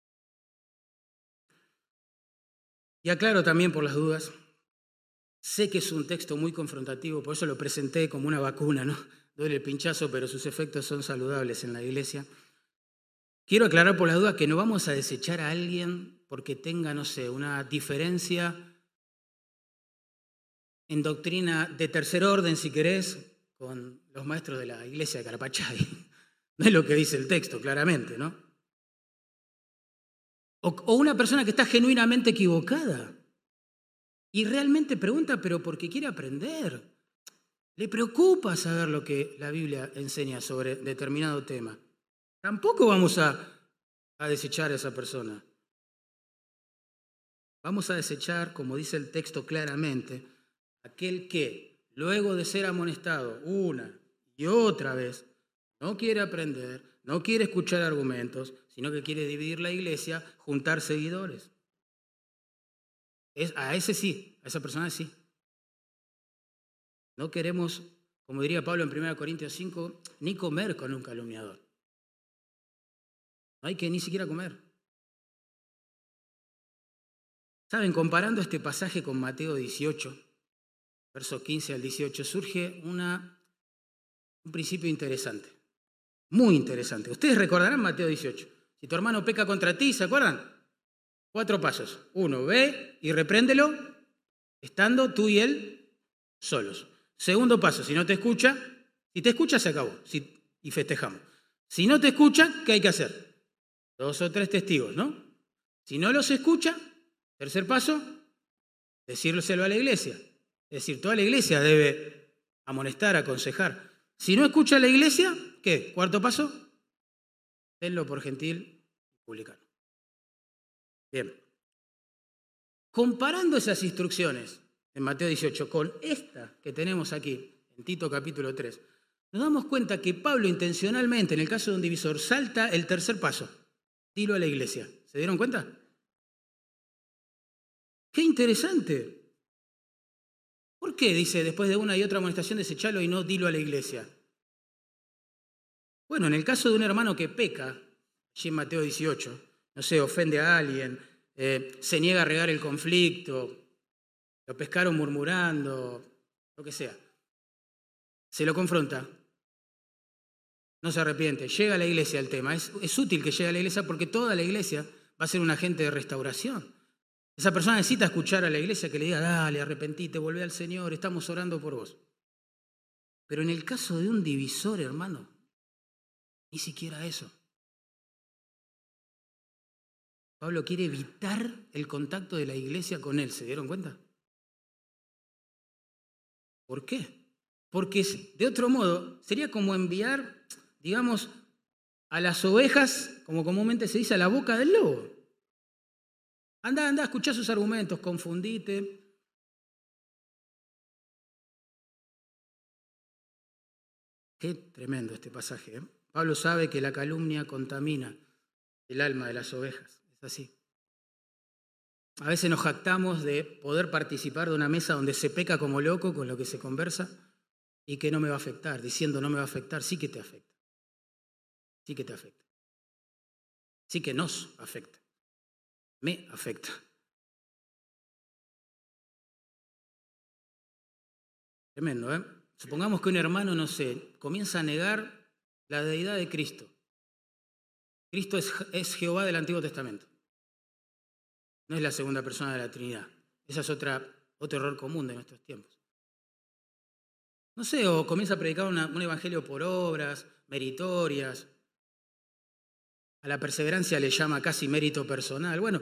Y aclaro también por las dudas, sé que es un texto muy confrontativo, por eso lo presenté como una vacuna, ¿no? Duele el pinchazo, pero sus efectos son saludables en la iglesia. Quiero aclarar por las dudas que no vamos a desechar a alguien porque tenga, no sé, una diferencia en doctrina de tercer orden, si querés, con los maestros de la iglesia de Carapachay. No es lo que dice el texto, claramente, ¿no? O, o una persona que está genuinamente equivocada y realmente pregunta, pero porque quiere aprender. Le preocupa saber lo que la Biblia enseña sobre determinado tema. Tampoco vamos a, a desechar a esa persona. Vamos a desechar, como dice el texto claramente, aquel que, luego de ser amonestado una y otra vez, no quiere aprender, no quiere escuchar argumentos, sino que quiere dividir la iglesia, juntar seguidores. Es, a ese sí, a esa persona sí. No queremos, como diría Pablo en primera Corintios cinco, ni comer con un calumniador. No hay que ni siquiera comer. Saben, comparando este pasaje con Mateo dieciocho, versos quince al dieciocho, surge una, un principio interesante, muy interesante. Ustedes recordarán Mateo dieciocho. Si tu hermano peca contra ti, ¿se acuerdan? Cuatro pasos. Uno, ve y repréndelo, estando tú y él solos. Segundo paso, si no te escucha, si te escucha se acabó si, y festejamos. Si no te escucha, ¿qué hay que hacer? Dos o tres testigos, ¿no? Si no los escucha, tercer paso, decírselo a la iglesia. Es decir, toda la iglesia debe amonestar, aconsejar. Si no escucha a la iglesia, ¿qué? Cuarto paso, tenlo por gentil y publicano. Bien. Comparando esas instrucciones en Mateo dieciocho con esta que tenemos aquí, en Tito capítulo tres, nos damos cuenta que Pablo intencionalmente, en el caso de un divisor, salta el tercer paso. Dilo a la iglesia. ¿Se dieron cuenta? ¡Qué interesante! ¿Por qué dice después de una y otra amonestación desechalo y no dilo a la iglesia? Bueno, en el caso de un hermano que peca, allí en Mateo dieciocho, no sé, ofende a alguien, eh, se niega a regar el conflicto, lo pescaron murmurando, lo que sea, se lo confronta, no se arrepiente, llega a la iglesia el tema. Es, es útil que llegue a la iglesia porque toda la iglesia va a ser un agente de restauración. Esa persona necesita escuchar a la iglesia que le diga, dale, arrepentite, volvé al Señor, estamos orando por vos. Pero en el caso de un divisor, hermano, ni siquiera eso. Pablo quiere evitar el contacto de la iglesia con él, ¿se dieron cuenta? ¿Por qué? Porque de otro modo sería como enviar, digamos, a las ovejas, como comúnmente se dice, a la boca del lobo. Anda, anda, escuchá sus argumentos, confundite. Qué tremendo este pasaje, ¿eh? Pablo sabe que la calumnia contamina el alma de las ovejas. Es así. A veces nos jactamos de poder participar de una mesa donde se peca como loco con lo que se conversa y que no me va a afectar, diciendo no me va a afectar, sí que te afecta. Sí que te afecta. Sí que nos afecta. Me afecta. Tremendo, ¿eh? Supongamos que un hermano, no sé, comienza a negar la deidad de Cristo. Cristo es, es Jehová del Antiguo Testamento. No es la segunda persona de la Trinidad. Ese es otra, otro error común de nuestros tiempos. No sé, o comienza a predicar una, un evangelio por obras, meritorias. A la perseverancia le llama casi mérito personal. Bueno,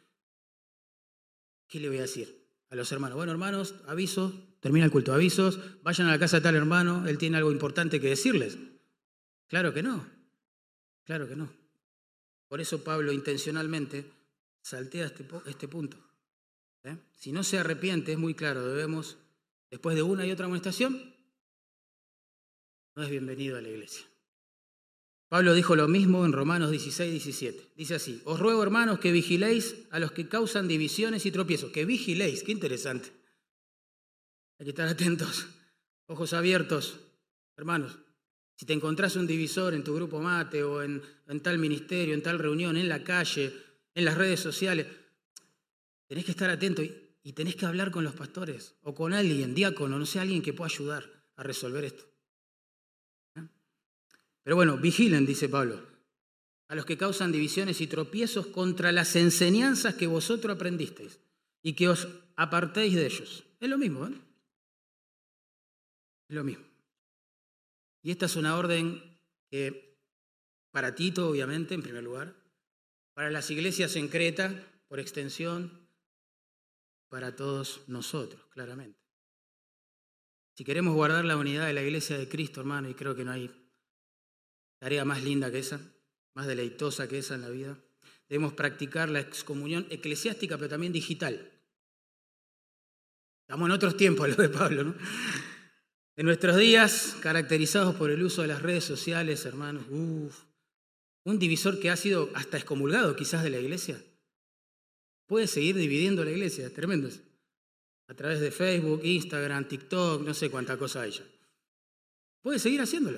¿qué le voy a decir a los hermanos? Bueno, hermanos, avisos, termina el culto, avisos, vayan a la casa de tal hermano, él tiene algo importante que decirles. Claro que no, claro que no. Por eso Pablo intencionalmente saltea este, este punto. ¿Eh? Si no se arrepiente, es muy claro, debemos, después de una y otra amonestación, no es bienvenido a la iglesia. Pablo dijo lo mismo en Romanos dieciséis, diecisiete. Dice así, os ruego, hermanos, que vigiléis a los que causan divisiones y tropiezos. Que vigiléis, qué interesante. Hay que estar atentos. Ojos abiertos, hermanos. Si te encontrás un divisor en tu grupo mate o en, en tal ministerio, en tal reunión, en la calle, en las redes sociales, tenés que estar atento y, y tenés que hablar con los pastores o con alguien, diácono, no sé, alguien que pueda ayudar a resolver esto. ¿Eh? Pero bueno, vigilen, dice Pablo, a los que causan divisiones y tropiezos contra las enseñanzas que vosotros aprendisteis y que os apartéis de ellos. Es lo mismo, ¿eh? Es lo mismo. Y esta es una orden que para Tito, obviamente, en primer lugar, para las iglesias en Creta, por extensión, para todos nosotros, claramente. Si queremos guardar la unidad de la iglesia de Cristo, hermano, y creo que no hay tarea más linda que esa, más deleitosa que esa en la vida, debemos practicar la excomunión eclesiástica, pero también digital. Estamos en otros tiempos, lo de Pablo, ¿no? En nuestros días, caracterizados por el uso de las redes sociales, hermanos, uff, un divisor que ha sido hasta excomulgado quizás de la iglesia, puede seguir dividiendo la iglesia, es tremendo eso. A través de Facebook, Instagram, TikTok, no sé cuánta cosa hay ya. Puede seguir haciéndolo.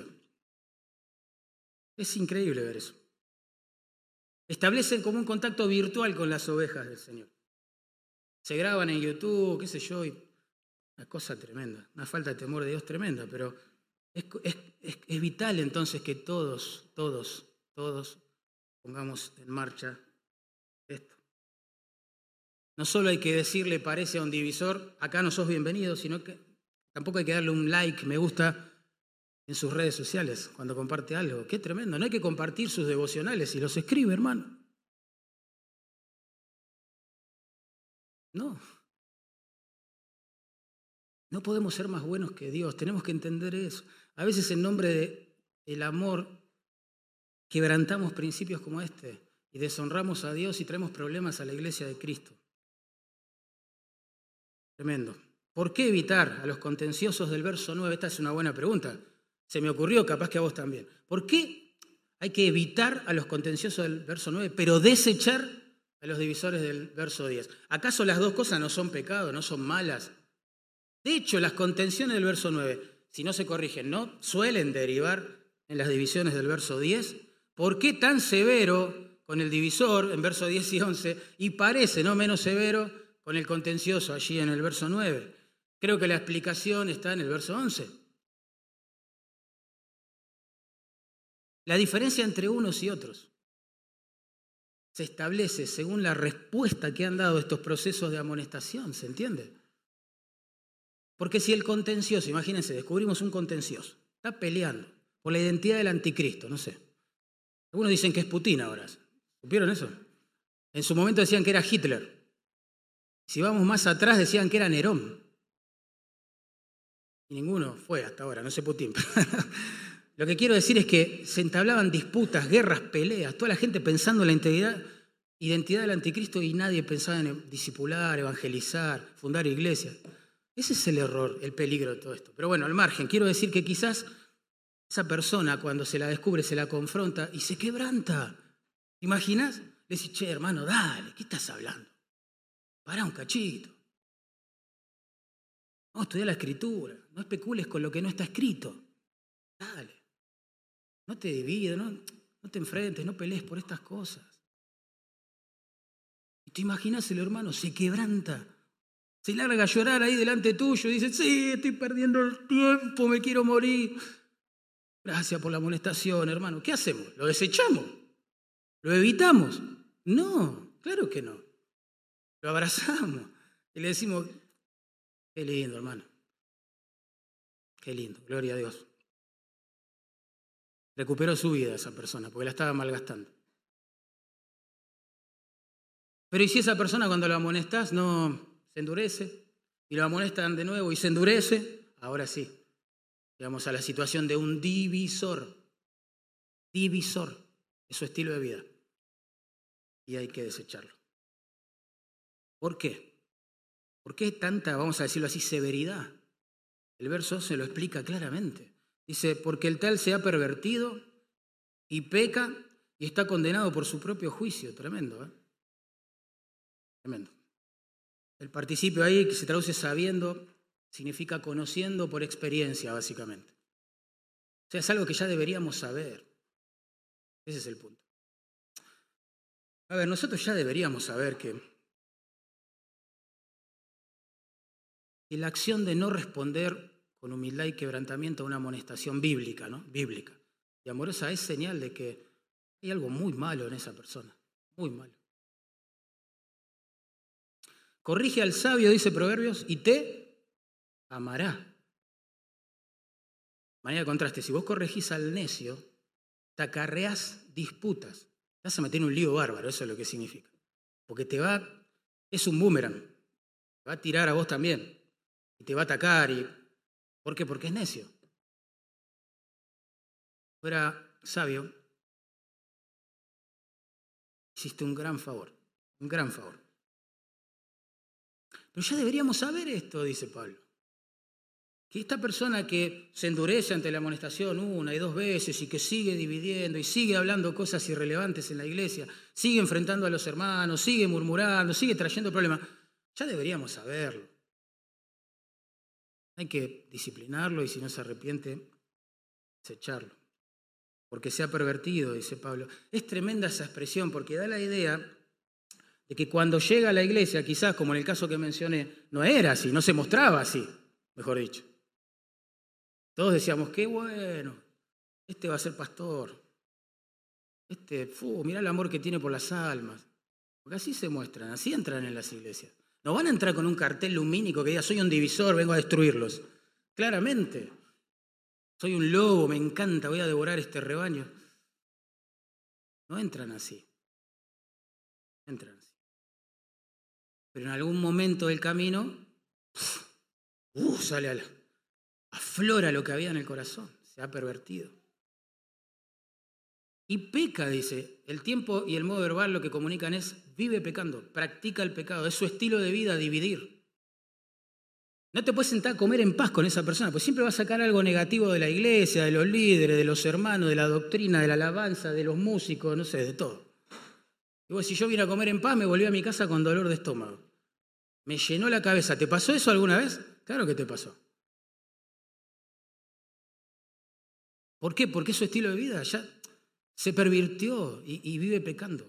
Es increíble ver eso. Establecen como un contacto virtual con las ovejas del Señor. Se graban en YouTube, qué sé yo, y una cosa tremenda, una falta de temor de Dios tremenda, pero es, es, es, es vital entonces que todos, todos, todos pongamos en marcha esto. No solo hay que decirle parece a un divisor, acá no sos bienvenido, sino que tampoco hay que darle un like, me gusta en sus redes sociales cuando comparte algo. Qué tremendo, no hay que compartir sus devocionales y los escribe, hermano. No. No podemos ser más buenos que Dios, tenemos que entender eso. A veces en nombre del amor quebrantamos principios como este y deshonramos a Dios y traemos problemas a la iglesia de Cristo. Tremendo. ¿Por qué evitar a los contenciosos del verso nueve? Esta es una buena pregunta. Se me ocurrió, capaz que a vos también. ¿Por qué hay que evitar a los contenciosos del verso nueve, pero desechar a los divisores del verso diez? ¿Acaso las dos cosas no son pecado, no son malas? De hecho, las contenciones del verso nueve, si no se corrigen, ¿no? Suelen derivar en las divisiones del verso diez. ¿Por qué tan severo con el divisor en verso diez y once y parece no menos severo con el contencioso allí en el verso nueve? Creo que la explicación está en el verso once. La diferencia entre unos y otros se establece según la respuesta que han dado estos procesos de amonestación, ¿se entiende? Porque si el contencioso, imagínense, descubrimos un contencioso, está peleando por la identidad del anticristo, no sé. Algunos dicen que es Putin ahora. ¿Supieron eso? En su momento decían que era Hitler. Si vamos más atrás decían que era Nerón. Y ninguno fue hasta ahora, no sé Putin. Lo que quiero decir es que se entablaban disputas, guerras, peleas, toda la gente pensando en la integridad, identidad del anticristo y nadie pensaba en discipular, evangelizar, fundar iglesias. Ese es el error, el peligro de todo esto. Pero bueno, al margen, quiero decir que quizás esa persona cuando se la descubre, se la confronta y se quebranta. ¿Te imaginas? Le decís, che, hermano, dale, ¿qué estás hablando? Pará un cachito. Vamos a estudiar la escritura. No especules con lo que no está escrito. Dale. No te dividas, no, no te enfrentes, no pelees por estas cosas. Y te imaginas el hermano, se quebranta. Se larga a llorar ahí delante tuyo y dice, sí, estoy perdiendo el tiempo, me quiero morir. Gracias por la amonestación, hermano. ¿Qué hacemos? ¿Lo desechamos? ¿Lo evitamos? No, claro que no. Lo abrazamos y le decimos, qué lindo, hermano. Qué lindo, gloria a Dios. Recuperó su vida esa persona porque la estaba malgastando. Pero ¿y si esa persona cuando lo amonestás no se endurece y lo amonestan de nuevo y se endurece? Ahora sí, llegamos a la situación de un divisor. Divisor es su estilo de vida. Y hay que desecharlo. ¿Por qué? ¿Por qué tanta, vamos a decirlo así, severidad? El verso se lo explica claramente. Dice, porque el tal se ha pervertido y peca y está condenado por su propio juicio. Tremendo, ¿eh? Tremendo. El participio ahí que se traduce sabiendo Significa conociendo por experiencia, básicamente. O sea, es algo que ya deberíamos saber. Ese es el punto. A ver, nosotros ya deberíamos saber que, que la acción de no responder con humildad y quebrantamiento a una amonestación bíblica, ¿no? Bíblica y amorosa es señal de que hay algo muy malo en esa persona, muy malo. Corrige al sabio, dice Proverbios, y te amará. De manera de contraste, si vos corregís al necio, te acarreás disputas. Te vas a meter en un lío bárbaro, eso es lo que significa. Porque te va, es un boomerang, te va a tirar a vos también. Y te va a atacar. Y, ¿por qué? Porque es necio. Fuera sabio, hiciste un gran favor, un gran favor. Pero ya deberíamos saber esto, dice Pablo. Que esta persona que se endurece ante la amonestación una y dos veces y que sigue dividiendo y sigue hablando cosas irrelevantes en la iglesia, sigue enfrentando a los hermanos, sigue murmurando, sigue trayendo problemas, ya deberíamos saberlo. Hay que disciplinarlo y si no se arrepiente, desecharlo. Porque se ha pervertido, dice Pablo. Es tremenda esa expresión porque da la idea de que cuando llega a la iglesia, quizás como en el caso que mencioné, no era así, no se mostraba así, mejor dicho. Todos decíamos, qué bueno, este va a ser pastor. Este, fu, mirá el amor que tiene por las almas. Porque así se muestran, así entran en las iglesias. No van a entrar con un cartel lumínico que diga, soy un divisor, vengo a destruirlos. Claramente. Soy un lobo, me encanta, voy a devorar este rebaño. No entran así. Entran así. Pero en algún momento del camino, uh, sale a la, aflora lo que había en el corazón. Se ha pervertido. Y peca, dice. El tiempo y el modo verbal lo que comunican es, vive pecando, practica el pecado. Es su estilo de vida dividir. No te puedes sentar a comer en paz con esa persona, pues siempre va a sacar algo negativo de la iglesia, de los líderes, de los hermanos, de la doctrina, de la alabanza, de los músicos, no sé, de todo. Y vos, si yo vine a comer en paz, me volví a mi casa con dolor de estómago. Me llenó la cabeza. ¿Te pasó eso alguna vez? Claro que te pasó. ¿Por qué? Porque su estilo de vida ya se pervirtió y, y vive pecando.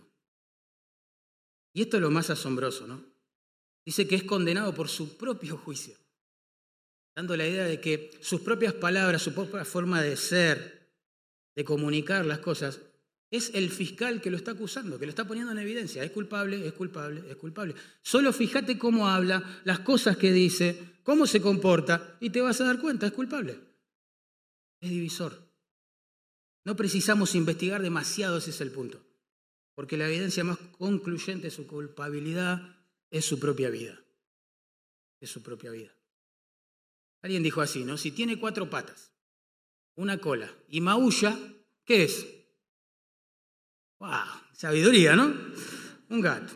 Y esto es lo más asombroso, ¿no? Dice que es condenado por su propio juicio, dando la idea de que sus propias palabras, su propia forma de ser, de comunicar las cosas, es el fiscal que lo está acusando, que lo está poniendo en evidencia. Es culpable, es culpable, es culpable. Solo fíjate cómo habla, las cosas que dice, cómo se comporta, y te vas a dar cuenta, es culpable. Es divisor. No precisamos investigar demasiado, ese es el punto. Porque la evidencia más concluyente de su culpabilidad es su propia vida. Es su propia vida. Alguien dijo así, ¿no? Si tiene cuatro patas, una cola y maulla, ¿qué es? ¡Wow! Sabiduría, ¿no? Un gato.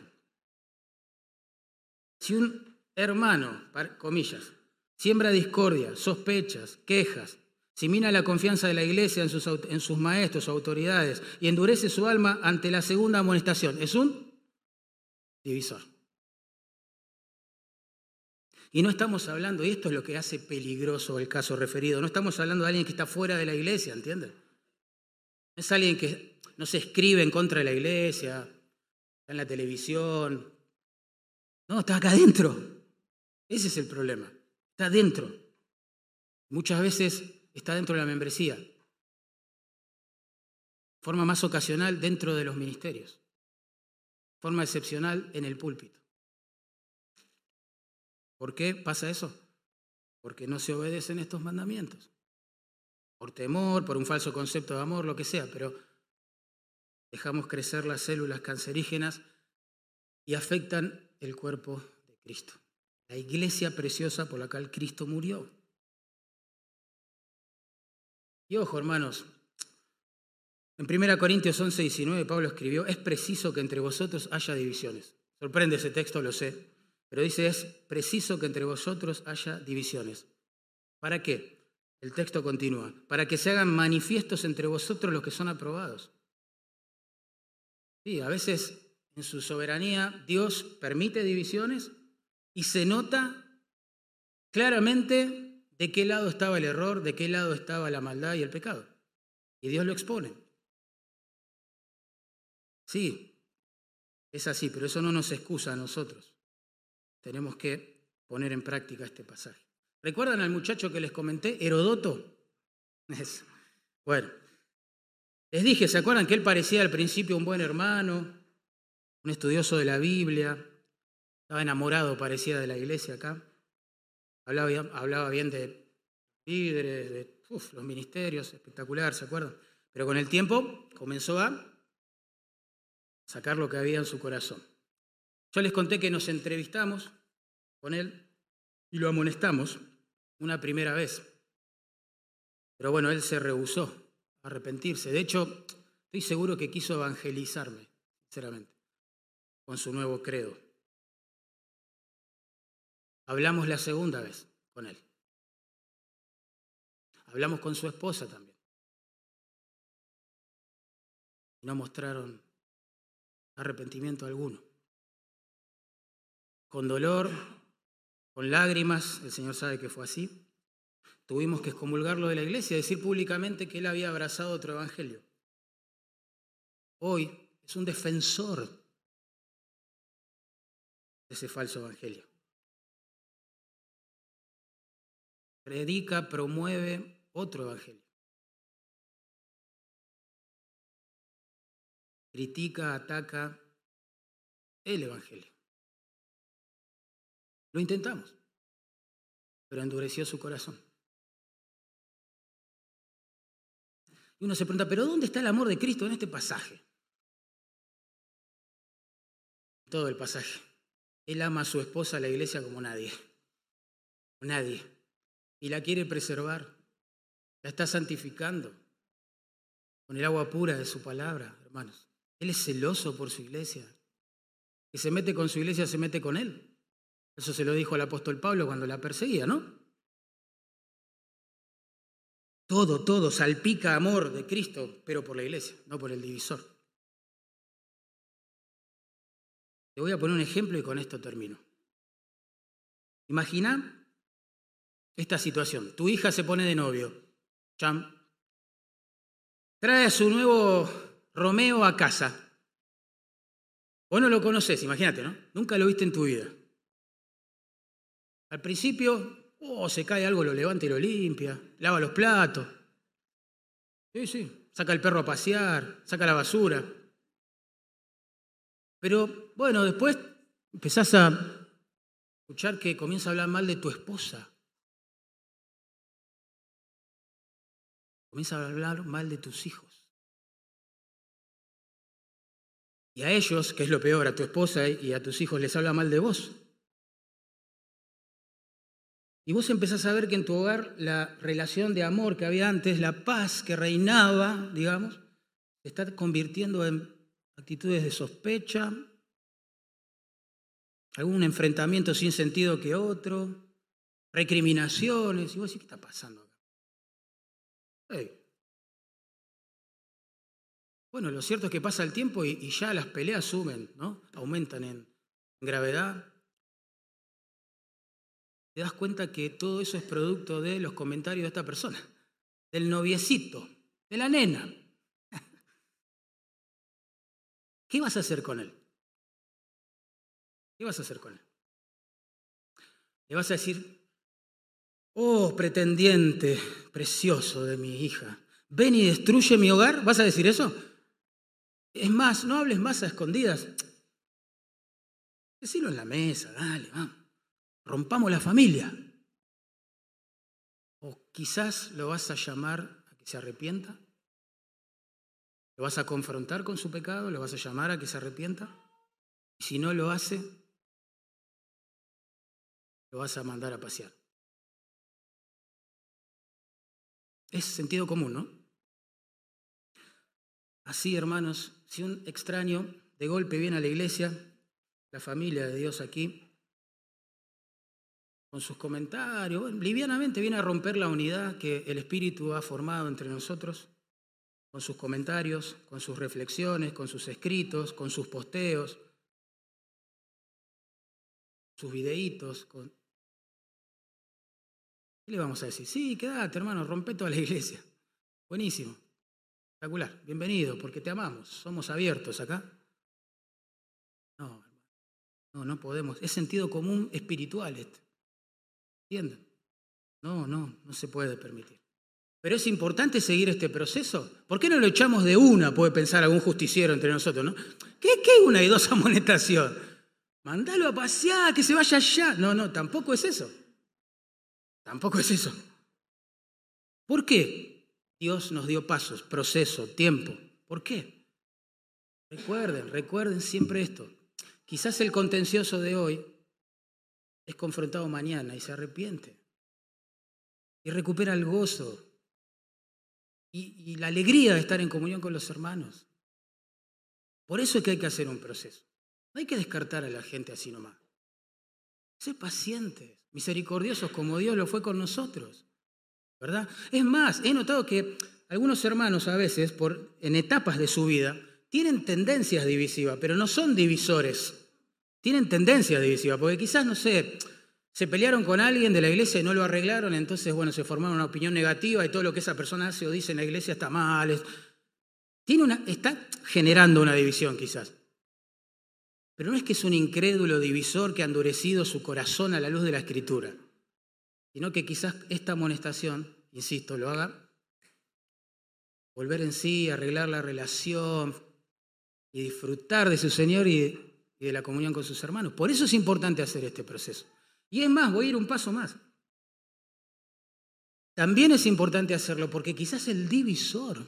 Si un hermano, comillas, siembra discordia, sospechas, quejas, si mina la confianza de la iglesia en sus, en sus maestros, autoridades, y endurece su alma ante la segunda amonestación, es un divisor. Y no estamos hablando, y esto es lo que hace peligroso el caso referido, no estamos hablando de alguien que está fuera de la iglesia, ¿entiendes? No es alguien que no se escribe en contra de la iglesia, está en la televisión. No, está acá adentro. Ese es el problema. Está adentro. Muchas veces está dentro de la membresía. Forma más ocasional dentro de los ministerios. Forma excepcional en el púlpito. ¿Por qué pasa eso? Porque no se obedecen estos mandamientos. Por temor, por un falso concepto de amor, lo que sea, pero dejamos crecer las células cancerígenas y afectan el cuerpo de Cristo. La iglesia preciosa por la cual Cristo murió. Y ojo, hermanos, en primera Corintios once, diecinueve, Pablo escribió, es preciso que entre vosotros haya divisiones. Sorprende ese texto, lo sé, pero dice, es preciso que entre vosotros haya divisiones. ¿Para qué? El texto continúa, para que se hagan manifiestos entre vosotros los que son aprobados. Sí, a veces en su soberanía Dios permite divisiones y se nota claramente de qué lado estaba el error, de qué lado estaba la maldad y el pecado. Y Dios lo expone. Sí, es así, pero eso no nos excusa a nosotros. Tenemos que poner en práctica este pasaje. ¿Recuerdan al muchacho que les comenté, Herodoto? Eso. Bueno, les dije, ¿se acuerdan que él parecía al principio un buen hermano, un estudioso de la Biblia? Estaba enamorado, parecía, de la iglesia acá. Hablaba bien, hablaba bien de líderes, de uf, los ministerios, espectacular, ¿se acuerdan? Pero con el tiempo comenzó a sacar lo que había en su corazón. Yo les conté que nos entrevistamos con él y lo amonestamos una primera vez. Pero bueno, él se rehusó a arrepentirse. De hecho, estoy seguro que quiso evangelizarme, sinceramente, con su nuevo credo. Hablamos la segunda vez con él. Hablamos con su esposa también. No mostraron arrepentimiento alguno. Con dolor, con lágrimas, el Señor sabe que fue así. Tuvimos que excomulgarlo de la iglesia y decir públicamente que él había abrazado otro evangelio. Hoy es un defensor de ese falso evangelio. Predica, promueve otro evangelio. Critica, ataca el evangelio. Lo intentamos, pero endureció su corazón. Y uno se pregunta, ¿pero dónde está el amor de Cristo en este pasaje? Todo el pasaje. Él ama a su esposa, a la iglesia, como nadie. Nadie. Y la quiere preservar. La está santificando con el agua pura de su palabra, hermanos. Él es celoso por su iglesia. Que se mete con su iglesia, se mete con él. Eso se lo dijo al apóstol Pablo cuando la perseguía, ¿no? Todo, todo salpica amor de Cristo, pero por la iglesia, no por el divisor. Te voy a poner un ejemplo y con esto termino. Imagina esta situación. Tu hija se pone de novio. Cham. Trae a su nuevo Romeo a casa. Vos no lo conocés, imagínate, ¿no? Nunca lo viste en tu vida. Al principio, oh, se cae algo, lo levanta y lo limpia, lava los platos. Sí, sí, saca el perro a pasear, saca la basura. Pero bueno, después empezás a escuchar que comienza a hablar mal de tu esposa. Comienza a hablar mal de tus hijos. Y a ellos, que es lo peor, a tu esposa y a tus hijos les habla mal de vos. Y vos empezás a ver que en tu hogar la relación de amor que había antes, la paz que reinaba, digamos, se está convirtiendo en actitudes de sospecha, algún enfrentamiento sin sentido que otro, recriminaciones. Y vos decís, ¿qué está pasando acá? Hey. Bueno, lo cierto es que pasa el tiempo y, y ya las peleas suben, ¿no? Aumentan en, en gravedad. Te das cuenta que todo eso es producto de los comentarios de esta persona, del noviecito, de la nena. ¿Qué vas a hacer con él? ¿Qué vas a hacer con él? Le vas a decir, oh, pretendiente precioso de mi hija, ven y destruye mi hogar. ¿Vas a decir eso? Es más, no hables más a escondidas. Decilo en la mesa, dale, vamos. Rompamos la familia. O quizás lo vas a llamar a que se arrepienta. ¿Lo vas a confrontar con su pecado? ¿Lo vas a llamar a que se arrepienta? Y si no lo hace, lo vas a mandar a pasear. Es sentido común, ¿no? Así, hermanos, si un extraño de golpe viene a la iglesia, la familia de Dios aquí, con sus comentarios, bueno, livianamente viene a romper la unidad que el Espíritu ha formado entre nosotros, con sus comentarios, con sus reflexiones, con sus escritos, con sus posteos, sus videitos, con ¿Qué le vamos a decir? Sí, quédate, hermano, rompe toda la iglesia. Buenísimo. Espectacular. Bienvenido, porque te amamos. Somos abiertos acá. No, no, no podemos. Es sentido común espiritual esto. ¿Entienden? No, no, no se puede permitir. Pero es importante seguir este proceso. ¿Por qué no lo echamos de una? Puede pensar algún justiciero entre nosotros, ¿no? ¿Qué, qué una y dos amonestación? Mandalo a pasear, que se vaya allá. No, no, tampoco es eso. Tampoco es eso. ¿Por qué? Dios nos dio pasos, proceso, tiempo. ¿Por qué? Recuerden, recuerden siempre esto. Quizás el contencioso de hoy es confrontado mañana y se arrepiente. Y recupera el gozo y, y la alegría de estar en comunión con los hermanos. Por eso es que hay que hacer un proceso. No hay que descartar a la gente así nomás. Sé pacientes, misericordiosos como Dios lo fue con nosotros, ¿verdad? Es más, he notado que algunos hermanos a veces, por, en etapas de su vida, tienen tendencias divisivas, pero no son divisores. Tienen tendencias divisivas, porque quizás, no sé, se pelearon con alguien de la iglesia y no lo arreglaron, entonces, bueno, se formaron una opinión negativa y todo lo que esa persona hace o dice en la iglesia está mal. Es, tiene una, está generando una división quizás. Pero no es que es un incrédulo divisor que ha endurecido su corazón a la luz de la Escritura, sino que quizás esta amonestación, insisto, lo haga volver en sí, arreglar la relación y disfrutar de su Señor y de, y de la comunión con sus hermanos. Por eso es importante hacer este proceso. Y es más, voy a ir un paso más. También es importante hacerlo porque quizás el divisor,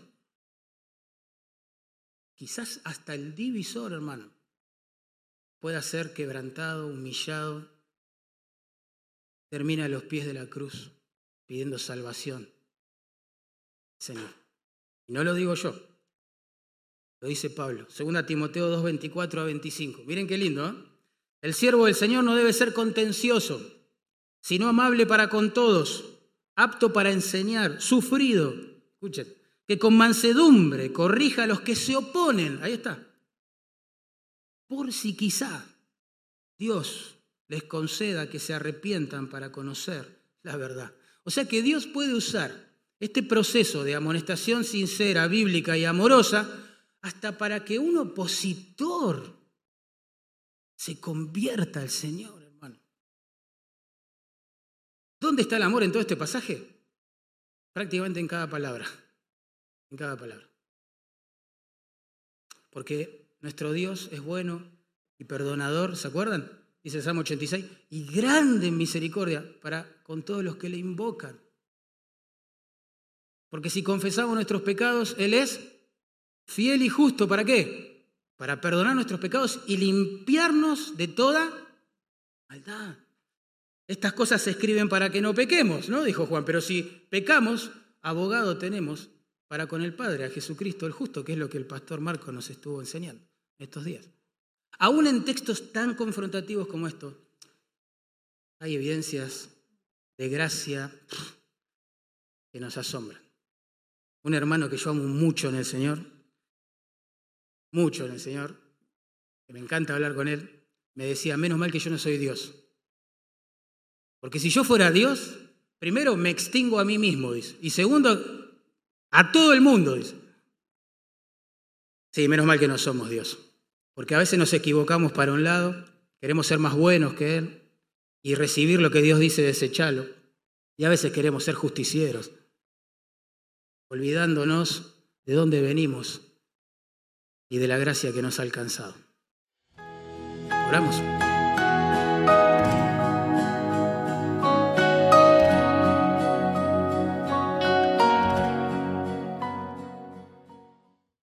quizás hasta el divisor, hermano, pueda ser quebrantado, humillado, termina a los pies de la cruz pidiendo salvación, Señor. Y no lo digo yo, lo dice Pablo, segunda Timoteo dos, veinticuatro a veinticinco. Miren qué lindo, ¿eh? El siervo del Señor no debe ser contencioso, sino amable para con todos, apto para enseñar, sufrido, escuchen, que con mansedumbre corrija a los que se oponen, ahí está, por si quizá Dios les conceda que se arrepientan para conocer la verdad. O sea que Dios puede usar este proceso de amonestación sincera, bíblica y amorosa hasta para que un opositor se convierta al Señor, hermano. ¿Dónde está el amor en todo este pasaje? Prácticamente en cada palabra, en cada palabra. Porque nuestro Dios es bueno y perdonador, ¿se acuerdan? Dice el Salmo ochenta y seis, y grande en misericordia para con todos los que le invocan. Porque si confesamos nuestros pecados, Él es fiel y justo. ¿Para qué? Para perdonar nuestros pecados y limpiarnos de toda maldad. Estas cosas se escriben para que no pequemos, ¿no? Dijo Juan, pero si pecamos, abogado tenemos para con el Padre, a Jesucristo el justo, que es lo que el pastor Marco nos estuvo enseñando estos días. Aún en textos tan confrontativos como estos, hay evidencias de gracia que nos asombran. Un hermano que yo amo mucho en el Señor, mucho en el Señor, que me encanta hablar con él, me decía, menos mal que yo no soy Dios. Porque si yo fuera Dios, primero me extingo a mí mismo, dice. Y segundo, a todo el mundo, dice. Sí, menos mal que no somos Dios. Porque a veces nos equivocamos para un lado, queremos ser más buenos que Él y recibir lo que Dios dice, desecharlo. Y a veces queremos ser justicieros, olvidándonos de dónde venimos y de la gracia que nos ha alcanzado. Oramos.